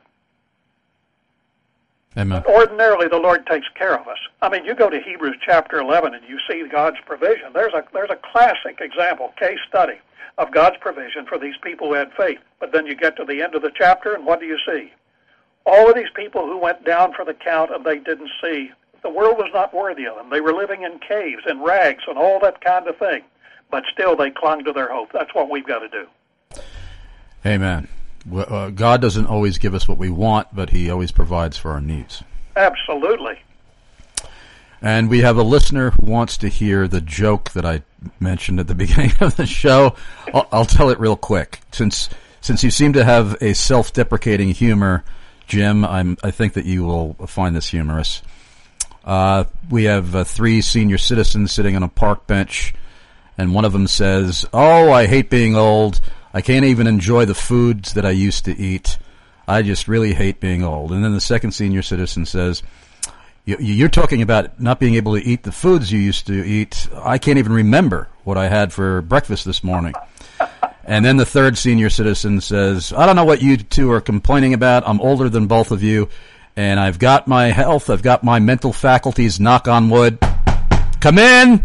Amen. Ordinarily, the Lord takes care of us. I mean, you go to Hebrews chapter eleven and you see God's provision. There's a there's a classic example, case study of God's provision for these people who had faith. But then you get to the end of the chapter, and what do you see? All of these people who went down for the count and they didn't see. The world was not worthy of them. They were living in caves and rags and all that kind of thing. But still they clung to their hope. That's what we've got to do. Amen. Uh, God doesn't always give us what we want, but he always provides for our needs. Absolutely. And we have a listener who wants to hear the joke that I mentioned at the beginning of the show. I'll, I'll tell it real quick. Since since you seem to have a self-deprecating humor, Jim, I'm, I think that you will find this humorous. Uh, we have uh, three senior citizens sitting on a park bench, and one of them says, "Oh, I hate being old. I can't even enjoy the foods that I used to eat. I just really hate being old." And then the second senior citizen says, "You're talking about not being able to eat the foods you used to eat. I can't even remember what I had for breakfast this morning." And then the third senior citizen says, "I don't know what you two are complaining about. I'm older than both of you, and I've got my health, I've got my mental faculties, knock on wood. Come in!"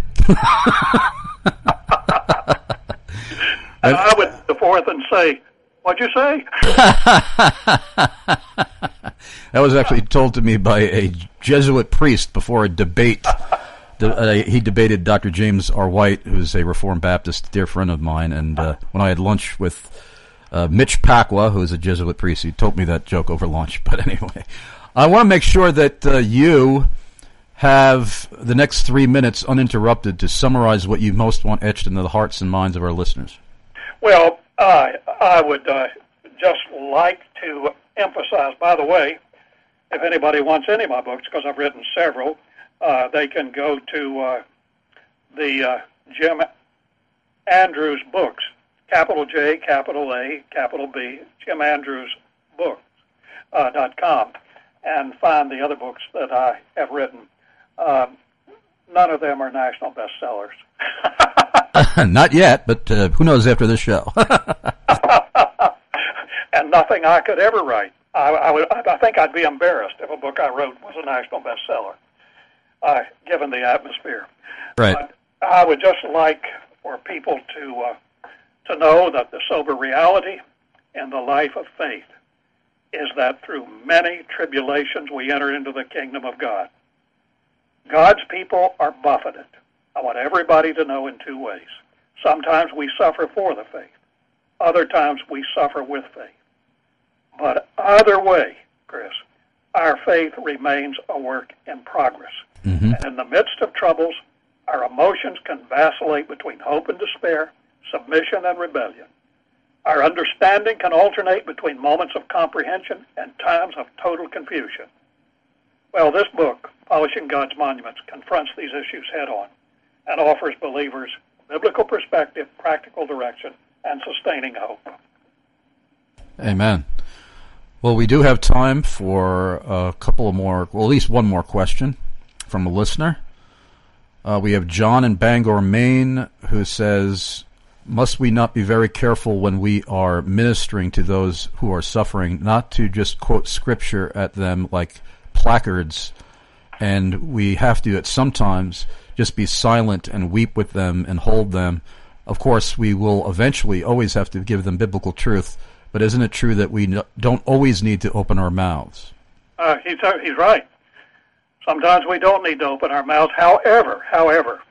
And I would go forth and say, "What'd you say?" That was actually told to me by a Jesuit priest before a debate. The, uh, he debated Doctor James R. White, who's a Reformed Baptist, dear friend of mine, and uh, when I had lunch with uh, Mitch Pacwa, who's a Jesuit priest, he told me that joke over lunch. But anyway, I want to make sure that uh, you have the next three minutes uninterrupted to summarize what you most want etched into the hearts and minds of our listeners. Well, uh, I would uh, just like to emphasize, by the way, if anybody wants any of my books, because I've written several, uh, they can go to uh, the uh, Jim Andrews Books, capital J, capital A, capital B, Jim Andrews Books uh, dot com, and find the other books that I have written. Uh, none of them are national bestsellers. Not yet, but uh, who knows after this show. And nothing I could ever write. I, I, would, I think I'd be embarrassed if a book I wrote was a national bestseller, uh, given the atmosphere. Right. But I would just like for people to uh, to know that the sober reality in the life of faith is that through many tribulations we enter into the kingdom of God. God's people are buffeted. I want everybody to know in two ways. Sometimes we suffer for the faith. Other times we suffer with faith. But either way, Chris, our faith remains a work in progress. Mm-hmm. And in the midst of troubles, our emotions can vacillate between hope and despair, submission and rebellion. Our understanding can alternate between moments of comprehension and times of total confusion. Well, this book, Polishing God's Monuments, confronts these issues head-on and offers believers biblical perspective, practical direction, and sustaining hope. Amen. Well, we do have time for a couple of more, well, at least one more question from a listener. Uh, we have John in Bangor, Maine, who says, "Must we not be very careful when we are ministering to those who are suffering, not to just quote scripture at them like placards, and we have to at sometimes just be silent and weep with them and hold them. Of course, we will eventually always have to give them biblical truth, but isn't it true that we no, don't always need to open our mouths?" Uh, he's, he's right. Sometimes we don't need to open our mouths. However, however,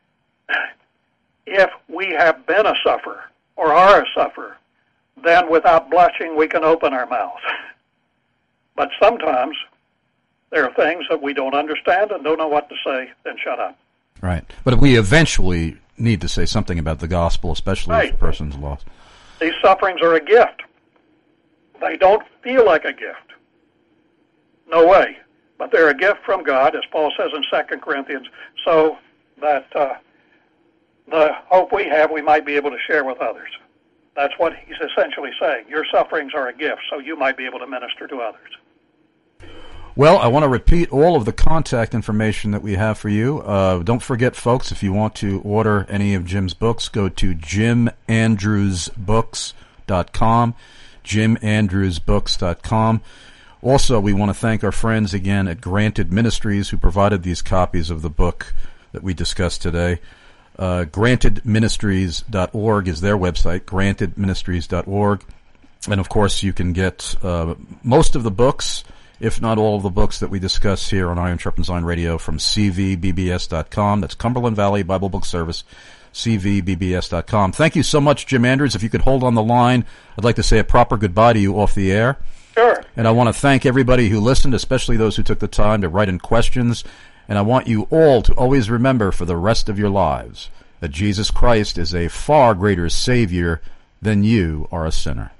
if we have been a sufferer or are a sufferer, then without blushing we can open our mouths. But sometimes there are things that we don't understand and don't know what to say, then shut up. Right. But we eventually need to say something about the gospel, especially right. if the person's lost. These sufferings are a gift. They don't feel like a gift. No way. But they're a gift from God, as Paul says in Second Corinthians, so that uh, the hope we have we might be able to share with others. That's what he's essentially saying. Your sufferings are a gift, so you might be able to minister to others. Well, I want to repeat all of the contact information that we have for you. Uh, don't forget, folks, if you want to order any of Jim's books, go to jim andrews books dot com, jim andrews books dot com. Also, we want to thank our friends again at Granted Ministries who provided these copies of the book that we discussed today. Uh, granted ministries dot org is their website, granted ministries dot org. And, of course, you can get uh, most of the books, if not all of the books that we discuss here on Iron Sharpens Iron Radio, from c v b b s dot com. That's Cumberland Valley Bible Book Service, c v b b s dot com. Thank you so much, Jim Andrews. If you could hold on the line, I'd like to say a proper goodbye to you off the air. Sure. And I want to thank everybody who listened, especially those who took the time to write in questions. And I want you all to always remember for the rest of your lives that Jesus Christ is a far greater Savior than you are a sinner.